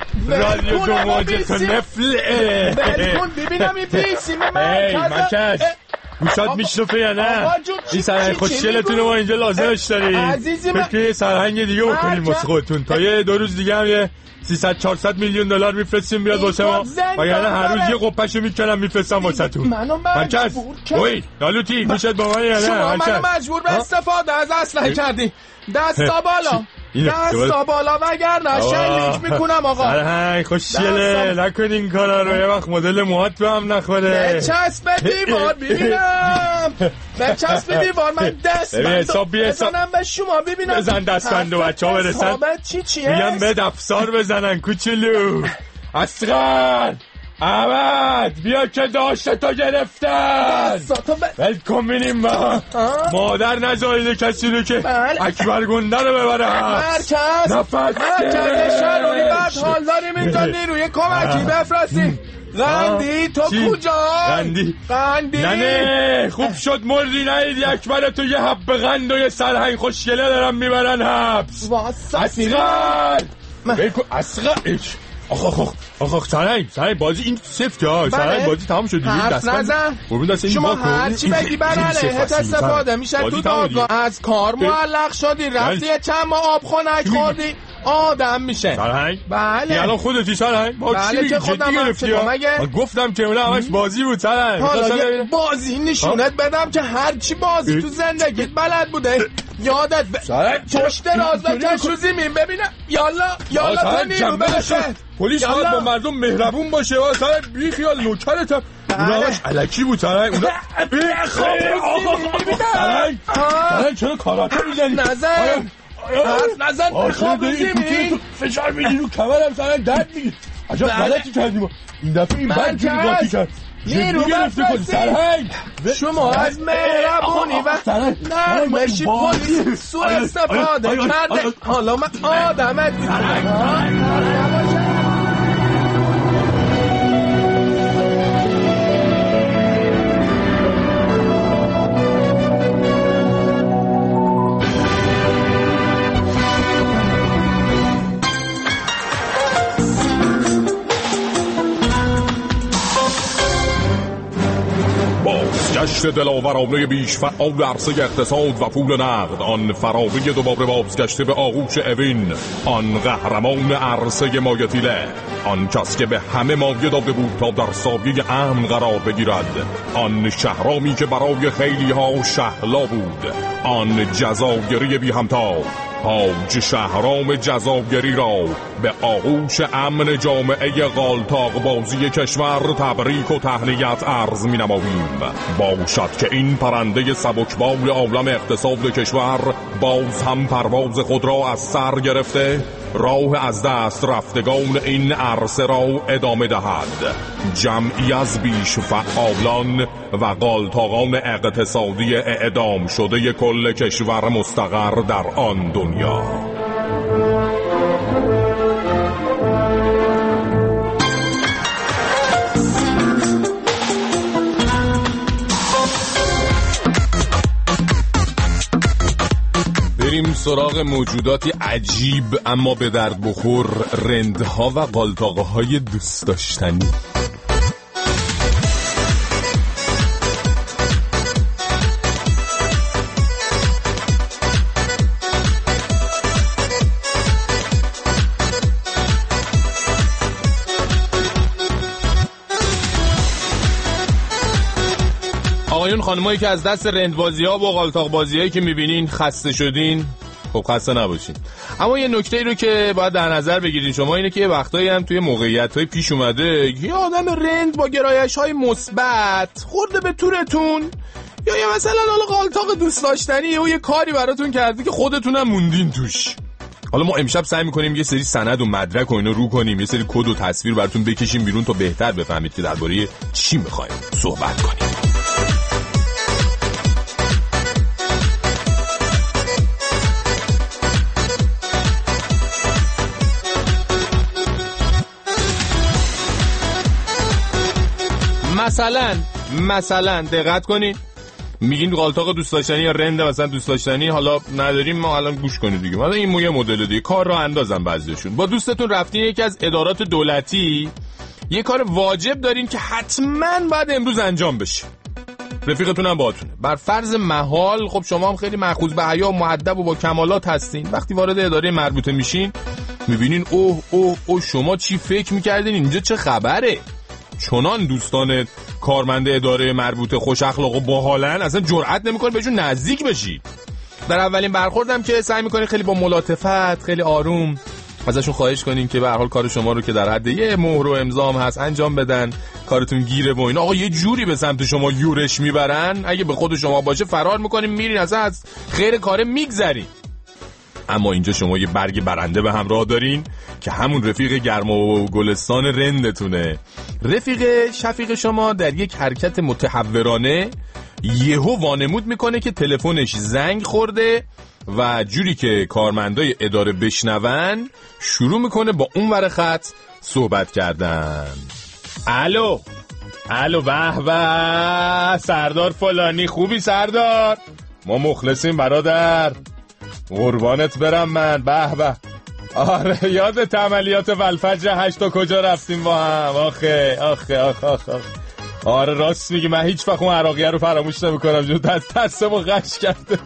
رادیو دو موجه تو نفله بلکن ببینم این پیسی مرکز گوشات میشنفه یا نه؟ این سرهنگ خوشگلتون رو ما اینجا لازمش داریم. فکر یه سرهنگ دیگه بکنیم واسه خودتون تا یه دو روز دیگه هم یه سیصد چهارصد میلیون دلار میفرستیم بیاد واسه ما وگرنه هر روز یه قپشو میکنم میفرستم واسهتون. مرکز اوی لالوتی میشد با من یا نه؟ شما منو مجبور به استفاده از اسلحه کردی. دستا بالا دستا بالا وگرنه شلیک میکنم آقا. سرهنگ خوشگله نکن این کارا رو، یه وقت مدل موهات به هم نخوره. بچسب به دیوار ببینم، بچسب به دیوار من دستبندو بزنم به شما ببینم. بزن دستبندو بچه ها برسن چی چیه؟ میگم به دفسار بزنن کوچولو. اصغر احمد بیا که داشتتو گرفتن. بلکن بینیم با مادر نزایده کسی رو که اکبر گنده رو ببره. مرکز مرکز شهرونی بعد حال داریم اینجا نیروی کمکی بفرستیم. قندی تو کجا؟ قندی قندی نه نه خوب شد مردی نهیدی اکبر تو یه حب قند و یه سرهنگ خوشگله دارم میبرن حبس. اصغر بلکن اصغر آخ آخ آخ آخ آخ سرهنگ سرهنگ بازی این سفت ها. سرهنگ بازی تمام شد دیگه. حرف نزن شما هرچی بگی بر علیهت استفاده میشه. تو دادگاه از کار معلق شدی رفتی چند ما آب خنک خوردی آدم میشه. سرهنگ بله این الان خودتی سرهنگ با بله چی که خودم گرفتی ها؟ من گفتم که اونا همش بازی بود سرهنگ. حالا بازی نشونت بدم که هرچی بازی تو زندگیت بلد بوده یادت ب... پشت راز بکش رو زمین ببینم. یالا یالا تا نیرو برسه. پلیس باید با مردم مهربون باشه. سرهنگ بی خیال نوکرتم اونا همش علکی بود سرهنگ. اونا سرهنگ سرهنگ چرا کاراته میزنی؟ نزن حرف نزن بخواب زمین. فشار میدی رو کمرم سرهنگ درد میگه. عجب غلطی کردیم این دفعه. این بد جوری قاطی کرد. نیرو بفرستی. شما از مهربونی و نرمشی پلیس سو استفاده کرده. حالا من آدمت میکنم. گشت دلاورانه بیش فعال عرصه اقتصاد و پول نقد، آن فراوی دوباره بازگشته به آغوش اوین، آن قهرمان عرصه مایتیله، آن کس که به همه مایه داده بود تا در سایه امن قرار بگیرد، آن شهرامی که برای خیلی ها شهلا بود، آن جزاگری بی همتا، تاج شهرام جزاگری را به آغوش امن جامعه غالطاق بازی کشور تبریک و تهنیت عرض می نماییم. باشد که این پرنده سبکبال عالم اقتصاد کشور باز هم پرواز خود را از سر گرفته، راه از دست رفتگان این عرصه را ادامه دهد. جمعی از بیش فعالان و غالطاقان اقتصادی اعدام شده کل کشور مستقر در آن دنیا. بریم سراغ موجوداتی عجیب اما به درد بخور، رندها و غالطاقه های دوست داشتنی. آقایون خانمایی که از دست رندبازی ها و غالطاق بازی هایی که میبینین خسته شدین، خب خسته نباشین. اما یه نکته ای رو که باید در نظر بگیرین شما اینه که یه وقتایی هم توی موقعیت های پیش اومده یه آدم رند با گرایش های مثبت خورده به تورتون، یا یه مثلا حالا غالطاق دوست داشتنی و یه کاری براتون کرده که خودتونم موندین توش. حالا ما امشب سعی می‌کنیم یه سری سند و مدرک و اینا رو کنیم، یه سری کد و تصویر براتون بکشیم بیرون تا بهتر بفهمید که درباره چی می‌خوایم صحبت کنیم. مثلا مثلا دقت کنید، میگین غالطاق دوست داشتنی یا رند مثلا دوست داشتنی، حالا نداریم ما الان گوش کنید دیگه. مثلا این مویه مدل دیگه کار را اندازن بعضیشون. با دوستتون رفتین یکی از ادارات دولتی، یه کار واجب دارین که حتما باید امروز انجام بشه. رفیقتونم باهاتونه. بر فرض محال خب شما هم خیلی مأخوذ به حیا و مؤدب و با کمالات هستین. وقتی وارد اداره مربوطه میشین میبینین اوه اوه اوه شما چی فکر میکردین اینجا چه خبره؟ چنان دوستان کارمند اداره مربوطه خوش اخلاق و باحالن اصلا جرئت نمیکنه بهشون نزدیک بشی. در اولین برخوردم که سعی میکنین خیلی با ملاطفت خیلی آروم ازشون خواهش کنین که به هر حال کار شما رو که در حد یه مهر و امضا هست انجام بدن، کارتون گیره و اینا. آقا یه جوری به سمت شما یورش میبرن اگه به خود شما باشه فرار میکنین میرین اصلا از خیر کاره میگذرین. اما اینجا شما یه برگ برنده به همراه دارین که همون رفیق گرما و گلستان رندتونه. رفیق شفیق شما در یک حرکت متحورانه یهو وانمود میکنه که تلفنش زنگ خورده و جوری که کارمندای اداره بشنون شروع میکنه با اون ور خط صحبت کردن. الو الو به به سردار فلانی، خوبی سردار؟ ما مخلصیم برادر، قربانت برم من. به به آره یاد عملیات والفجر هشتا کجا رفتیم با هم. آخه آخه آخه آخه, آخه. آره راست میگی، من هیچ وقت اون عراقیه رو فراموش نمیکنم، جون دست دستمو غش کرده.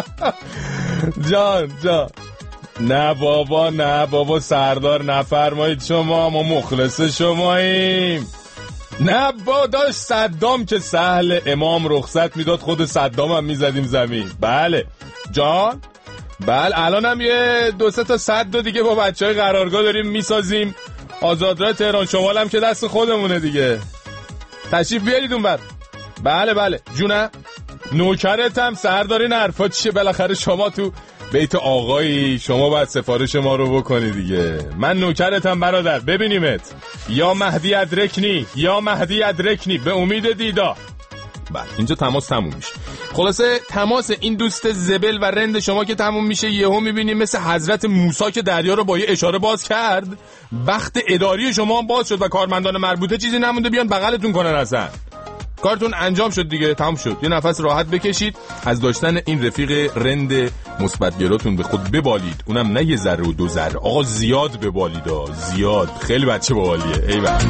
جان جان نه بابا نه بابا سردار نفرمایید، شما ما مخلص شماییم. نه با داشت صدام که سهل امام رخصت میداد خود صدام هم میزدیم زمین. بله جان بله الانم یه دو سه تا صد دو دیگه با بچه های قرارگاه داریم میسازیم. آزادراه تهران شمال هم که دست خودمونه دیگه، تشریف بیارید اون بر. بله بله جونه نوکرتم سرداری نرفا چیه، بالاخره شما تو بیت آقایی شما باید سفارش ما رو بکنی دیگه. من نوکرتم برادر، ببینیمت یا مهدی ادرکنی یا مهدی ادرکنی، به امید دیدار. بله اینجا تماس تموم میشه. خلاصه تماس این دوست زبل و رند شما که تموم میشه یهو میبینیم مثل حضرت موسی که دریا رو با یه اشاره باز کرد، بخت اداری شما باز شد و کارمندان مربوطه چیزی نمونده بیان بغلتون کنن. اصلا کارتون انجام شد دیگه، تمام شد. یه نفس راحت بکشید، از داشتن این رفیق رند مثبتگراتون به خود ببالید، اونم نه یه ذره و دو ذره، آقا زیاد ببالید، زیاد. خیلی بچه باحالیه. ایول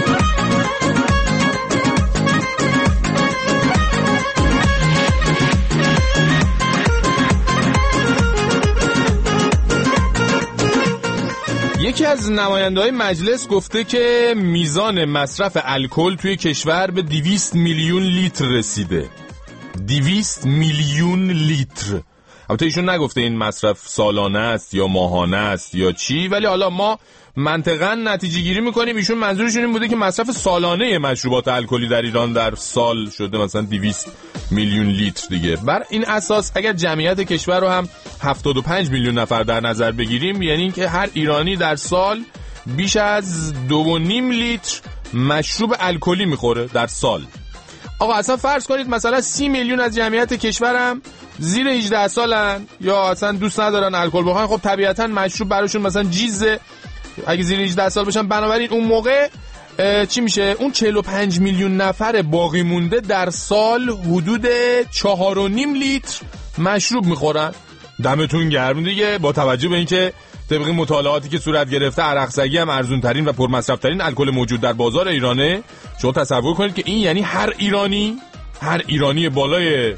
یکی از نماینده‌های مجلس گفته که میزان مصرف الکل توی کشور به دویست میلیون لیتر رسیده. دویست میلیون لیتر. البته ایشون نگفته این مصرف سالانه است یا ماهانه است یا چی، ولی حالا ما منطقاً نتیجه گیری میکنیم ایشون منظورشون این بوده که مصرف سالانه مشروبات الکلی در ایران در سال شده مثلا دویست میلیون لیتر دیگه. بر این اساس اگر جمعیت کشور رو هم هفتاد و پنج میلیون نفر در نظر بگیریم، یعنی که هر ایرانی در سال بیش از دو و نیم لیتر مشروب الکلی میخوره در سال. آقا اصلا فرض کنید مثلا سی میلیون از جمعیت کشورم زیر هجده سالن یا اصلا دوست ندارن الکل بخورن، خب طبیعتا مشروب براشون مثلا جیزه اگه زیر هجده سال بشن. بنابراین اون موقع چی میشه؟ اون چهل و پنج میلیون نفر باقی مونده در سال حدود چهار و نیم لیتر مشروب میخورن. دمتون گرم دیگه. با توجه به اینکه طبق مطالعاتی که صورت گرفته عرقسگی هم ارزون ترین و پرمصرف ترین الکل موجود در بازار ایرانه، شما تصور کنید که این یعنی هر ایرانی هر ایرانی بالای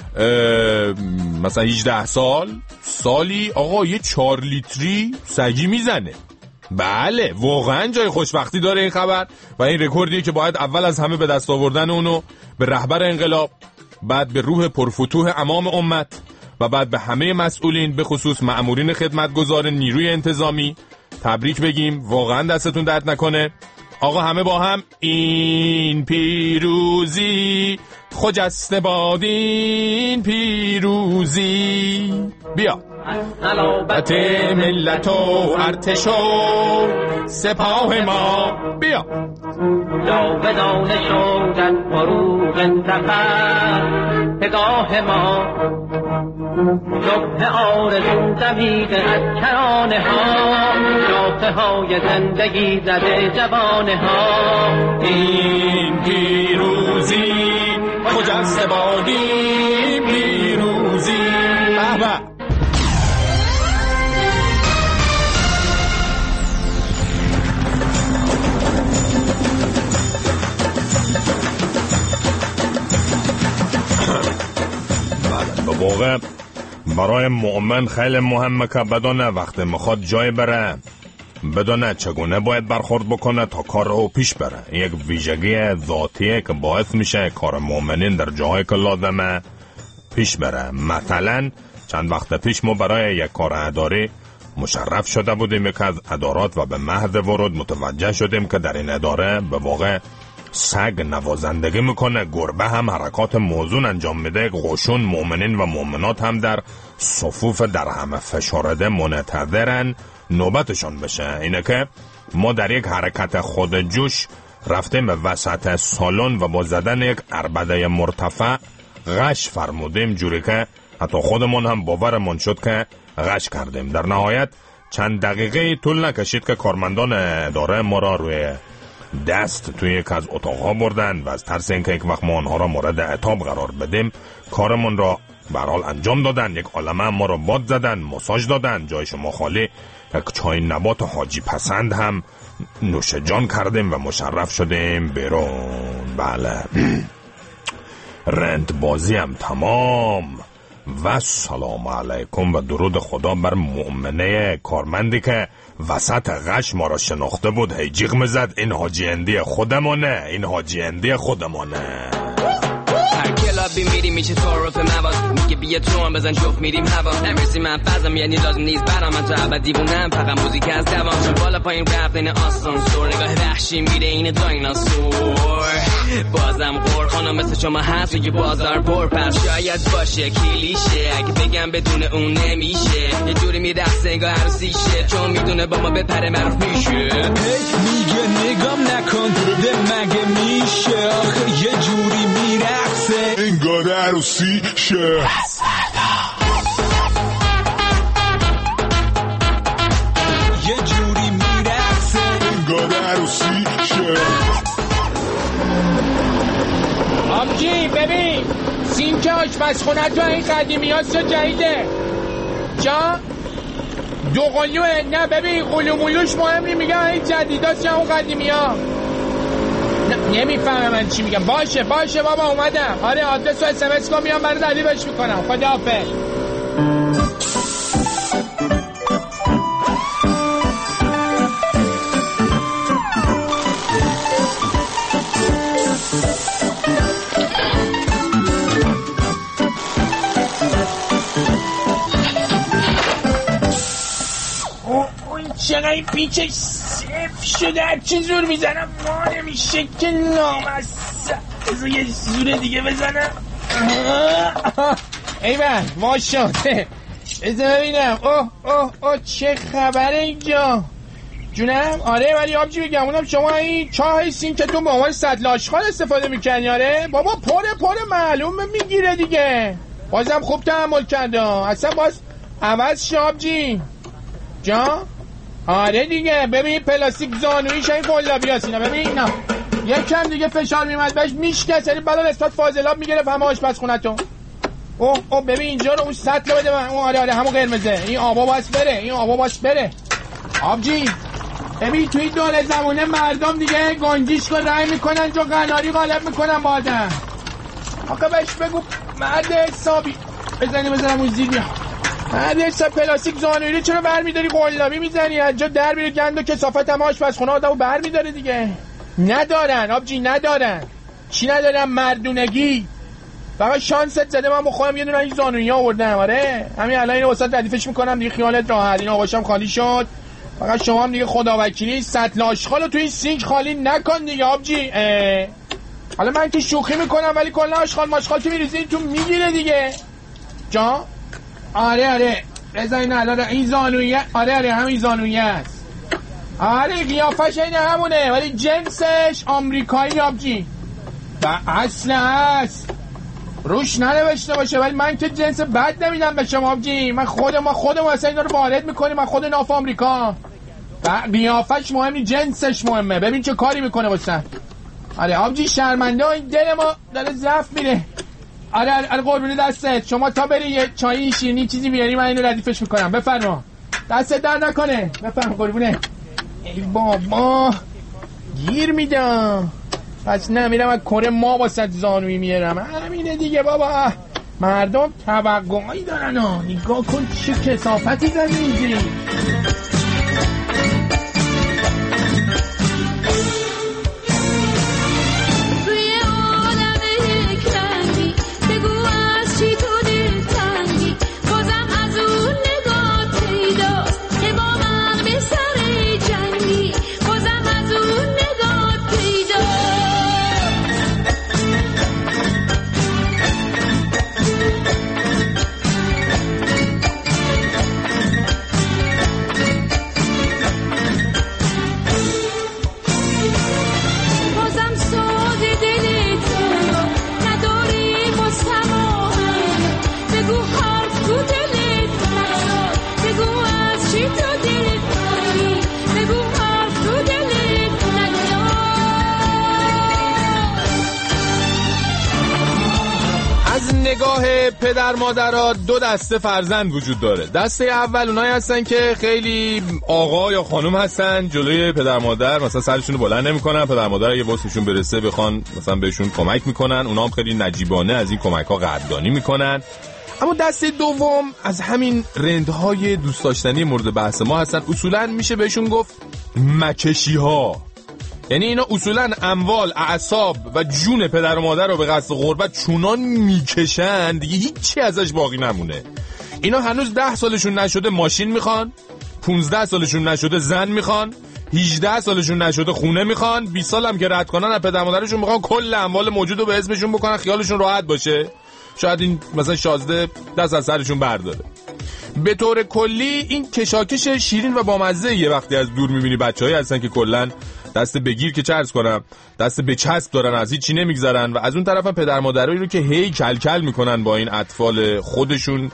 مثلا هجده سال سالی آقا یه چهار لیتری سگی میزنه. بله واقعا جای خوشبختی داره این خبر و این رکوردیه که باید اول از همه به دست آوردن اونو به رهبر انقلاب، بعد به روح پرفتوح امام امت و بعد به همه مسئولین به خصوص مأمورین خدمتگزار نیروی انتظامی تبریک بگیم. واقعا دستتون درد نکنه. آقا همه با هم این پیروزی خجسته باد این پیروزی. بیا علامت ملت و ارتش و سپاه ما بیا جاودان شدن فروغ سفر پگاه ما صبح آرزو دمیده از کرانه ها شاخه های زندگی زده جوانه ها. این پیروزی خجسته باد این پیروزی. بابا واقع برای مؤمن خیلی مهمه که بدانه وقتی میخواد جای بره بدانه چگونه باید برخورد بکنه تا کار رو پیش بره. یک ویژگی ذاتیه که باعث میشه کار مؤمنین در جاهای که لازمه پیش بره. مثلا چند وقت پیش ما برای یک کار اداری مشرف شده بودیم یک از ادارات و به محض ورود متوجه شدیم که در این اداره به واقع سگ نوازندگی میکنه، گربه هم حرکات موزون انجام میده، قشون مؤمنین و مؤمنات هم در صفوف در همه فشارده منتظرن نوبتشون بشه. اینه که ما در یک حرکت خود جوش رفتیم به وسط سالن و با زدن یک عربده مرتفع غش فرمودیم، جوری که حتی خودمون هم باورمون شد که غش کردیم. در نهایت چند دقیقه طول نکشید که کارمندان اداره ما را روی دست توی یک از اتاقها بردن و از ترس اینکه یک وقت ما آنها را مورد عتاب قرار بدیم کارمون را به هر حال انجام دادن. یک عالمه ما را باد زدن، ماساژ دادن، جای شما خالی، یک چای نبات حاجی پسند هم نوش جان کردیم و مشرف شدیم بیرون. بله رنت بازی هم تمام و سلام علیکم و درود خدا بر مؤمنه کارمندی که وسط غش ما را شناخته بود هی جیغ میزد این حاجی اندی خودمونه، این حاجی اندی خودمونه. هر کلابی میری میشه طرف مواز میگه بیا تو هم بزن جفت میریم هوا نمیرسی من فضم یعنی لازم نیست برام من تو عبد دیوونم فقط موزیک از دوام چون بالا پایین رفت این آسانسور نگاه وحشی میره این دایناسور بازم قور خانم مثل شما هست توی بازار پر پس شاید باشه کلیشه اگه بگم بدون اون نمیشه یه جوری میرقصه انگار عروسیشه چون میدونه با ما بپره معروف میشه میگه نگام نکن ده مگه میشه آخه یه جوری میرقصه انگار عروسی شه یه جوری میرقصه انگار عروسی شه. آبجی ببین سیم که آشپزخونه تو این قدیمی هاست جدیده جا دو قلوه نه ببین قلو مولوش مهم نی میگم این جدید هاست یا اون قدیمی ها نمیفهمم من چی میگم. باشه باشه بابا اومدم. آره آدرس و اس ام اس کن میام برای ردیفش میکنم. خداحافظ. چقدر این پیچش صف شده هر چی زور میزنم ما نمیشه که نامسته بذار یه زور دیگه بزنم ای من ما شده بذار ببینم اوه اوه اوه چه خبره اینجا جونم. آره ولی آبجی بگم اونم شما این چاه سین که تو با عنوان سطل آشغال استفاده میکنی. آره بابا پره پره معلومه میگیره دیگه. بازم خوب تحمل کرده اصلا باز عوض شه آبجی جا. آره دیگه ببین پلاستیک زانویش این قلابی هست اینا ببین اینا یکم دیگه فشار میمد بهش میشکست یعنی بلا نسبت فاضلاب میگرفت همه آشپزخونه تو. اوه اوه ببین اینجا رو اون سطل بده من. آره آره همون قرمزه این آبا باس بره این آبا باس بره آبجی. ببین توی دوله زمونه مردم دیگه گنجیش رو رای میکنن جو قناری غالب میکنن با آدم. آقا بهش بگو مرد حسابی بزنی بزنم اون زیر بیا مرد حساب پلاستیک زانویی چرا برمیداری قلابی میزنی از جا در میره گند و کثافت هم آشپزخونه آدمو برمیداره دیگه. ندارن آبجی ندارن. چی ندارن؟ مردونگی. فقط شانست زده من بخورم یه دونه این زانویی آوردم. آره همین الان اینو واسه ردیفش میکنم دیگه خیالت راحت. این آقاشم خالی شد فقط شما هم دیگه خداوکیلی سطل آشغالو تو این سینک خالی نکن دیگه آبجی. حالا من که شوخی میکنم ولی کلا آشغال ماشغال که میریزی تو میگیره دیگه جا. آره آره رضا این الان این زانویی. آره آره همین زانویی است. آره قیافش این همونه ولی جنسش آمریکایی آبجی. و اصل هست روش ننوشته باشه ولی من که جنس بد نمیدم به شما آبجی. من خود ما خودم اصلا اینا رو وارد میکنیم من خود ناف آمریکا. و قیافش مهم نیست جنسش مهمه. ببین چه کاری میکنه واسه. آره آبجی شرمنده این دل ما داره ضعف میره. آره آره قربونی دستت شما تا بری یه چایی شیرینی چیزی بیاری من اینو ردیفش میکنم. بفرما دستت در نکنه. بفرما قربونه. ای بابا گیر میدم پس نمیرم از کره ما واسه زانویی میارم همینه دیگه بابا. مردم توقعی دارن ها. نگاه کن چه کثافتی زدی اینجوری. نگاه پدر مادرها دو دسته فرزند وجود داره. دسته اول اونایی هستن که خیلی آقا یا خانم هستن، جلوی پدر مادر مثلا سرشون رو بلند نمی‌کنن، پدر مادر اگه واسهشون برسه بخوان مثلا بهشون کمک میکنن، اونا هم خیلی نجیبانه از این کمک‌ها قدردانی میکنن. اما دسته دوم از همین رندهای دوست داشتنی مورد بحث ما هستن. اصولاً میشه بهشون گفت مکشی‌ها. یعنی اینا اصولاً اموال، اعصاب و جون پدر و مادر رو به قصد غربت چونان میکشن دیگه هیچی ازش باقی نمونه. اینا هنوز ده سالشون نشده ماشین میخوان، پونزده سالشون نشده زن میخوان، هجده سالشون نشده خونه میخوان، بیست سال هم که رد کنن از پدر مادرشون میخوان کل اموال موجود رو به اسمشون بکنن خیالشون راحت باشه. شاید این مثلا شازده دست از سرشون برداره. به طور کلی این کشاکش شیرین و بامزه یه وقتی از دور میبینی بچه‌هایی هستن که کلاً دست بگیر که چه عرض کنم دست به چسب دارن، از هیچی نمیگذرن، و از اون طرف هم پدر مادرایی رو که هی کل کل میکنن با این اطفال خودشون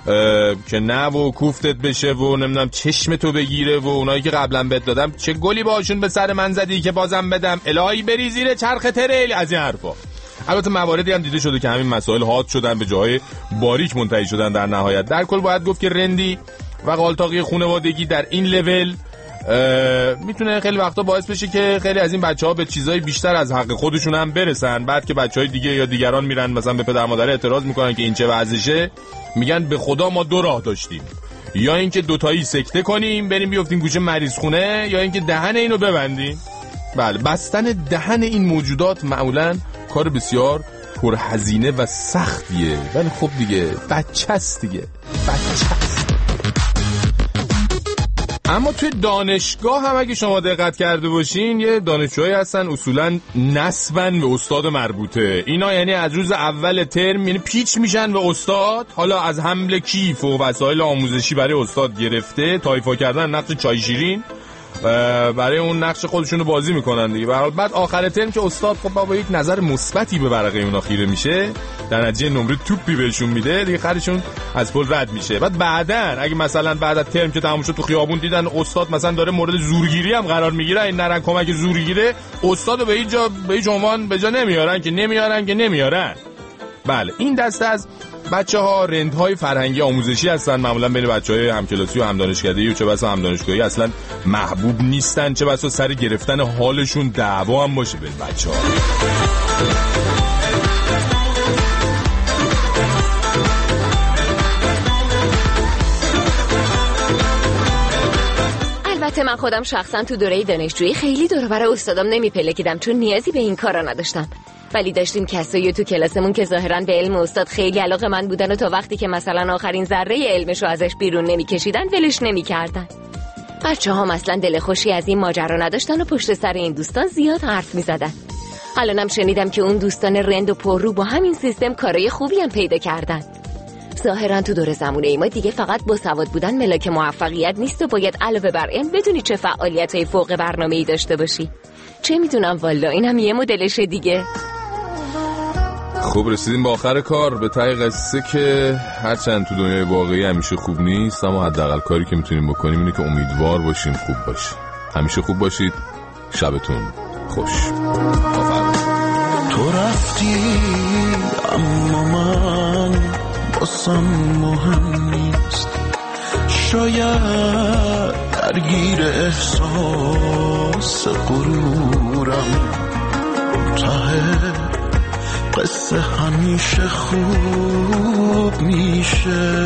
که نه و کوفتت بشه و نمیدونم چشمتو بگیره و اونایی که قبلا بهت دادم چه گلی باشون به سر من زدی که بازم بدم، الهی بری زیر چرخ تریل، از این حرفا. البته مواردی هم دیده شده که همین مسائل حاد شدن به جای باریک منتهی شدن. در نهایت در کل باید گفت که رندی و قالتاقی خانوادگی در این لول میتونه خیلی وقتا باعث بشه که خیلی از این بچه‌ها به چیزای بیشتر از حق خودشون هم برسن. بعد که بچه‌های دیگه یا دیگران میرن مثلا به پدر مادر اعتراض میکنن که این چه وضعشه، میگن به خدا ما دو راه داشتیم، یا اینکه دوتایی سکته کنیم بریم بیافتیم گوشه مریض خونه، یا اینکه دهن اینو ببندیم. بله، بستن دهن این موجودات معمولاً کار بسیار پرهزینه و سختیه، ولی خب دیگه بچه‌ست دیگه بچه‌ست. اما توی دانشگاه هم اگه شما دقت کرده باشین یه دانشجوهایی هستن اصولاً نسبن به استاد مربوطه. اینا یعنی از روز اول ترم یعنی پیچ میشن به استاد، حالا از حمل کیف و وسایل آموزشی برای استاد گرفته تا ایفا کردن نقش چای شیرین برای اون نقش خودشون رو بازی میکنن دیگه. بعد آخر ترم که استاد خب با یک نظر مثبتی به ورقه اونا خیره میشه، در نتیجه نمره توپی بهشون میده دیگه، خرشون از پل رد میشه. بعد بعدن اگه مثلا بعد از ترم که تموم شد تو خیابون دیدن استاد مثلا داره مورد زورگیری هم قرار میگیره، این نرن کمک زورگیره استادو به هیچ جا به هیچ عنوان به جا نمیارن که نمیارن که نمیارن. بله، این دسته از بچه‌ها رندهای فرهنگی آموزشی هستن، معمولا بین بچه‌های همکلاسی و همدانشکده‌ای و چه بسا همدانشگاهی اصلا محبوب نیستن، چه بسا سر گرفتن حالشون دعوا هم باشه بین بچه‌ها. البته من خودم شخصا تو دوره دانشجویی خیلی دور و بر استادام نمیپلکیدم چون نیازی به این کارا نداشتم، ولی داشتیم کسایی تو کلاسمون که ظاهراً به علم استاد خیلی علاقه من بودن و تا وقتی که مثلا آخرین ذره علمشو ازش بیرون نمیکشیدن ولش نمیکردن. بچه‌ها مثلا دل خوشی از این ماجرا نداشتن و پشت سر این دوستان زیاد حرف میزدن. الانم شنیدم که اون دوستان رند و پررو با همین سیستم کارای خوبی هم پیدا کردن. ظاهراً تو دور زمونه ما دیگه فقط با سواد بودن ملاک موفقیت نیست و باید علاوه بر علم بدونی چه فعالیتای فوق برنامه‌ای داشته باشی. چه میدونم والا، این هم یه مدلشه دیگه. خوب رسیدیم به آخر کار، به ته قصه که هرچند تو دنیای واقعی همیشه خوب نیست، اما حداقل کاری که میتونیم بکنیم اینه که امیدوار باشیم خوب باشه. همیشه خوب باشید، شبتون خوش. تو رفتی اما من باسم مهم نیست، شاید درگیر احساس غرورم، ته قصه همیشه خوب میشه،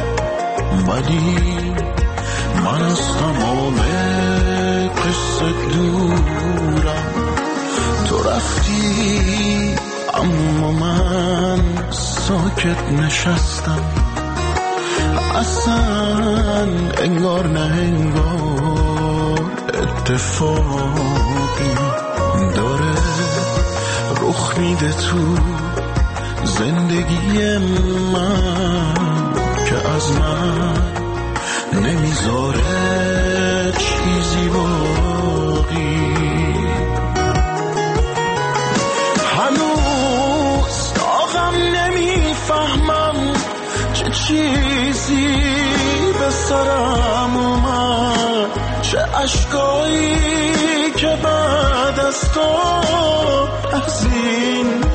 ولی من از تمام قصه دورم. تو رفتی اما من ساکت نشستم، اصلا انگار نه انگار اتفاقی داره رخ میده تو زندگی من که از من نمیذاره چیزی باقی. هنوز داغم نمیفهمم چه چیزی به سرم اومد، چه اشکایی که بعد از تو از این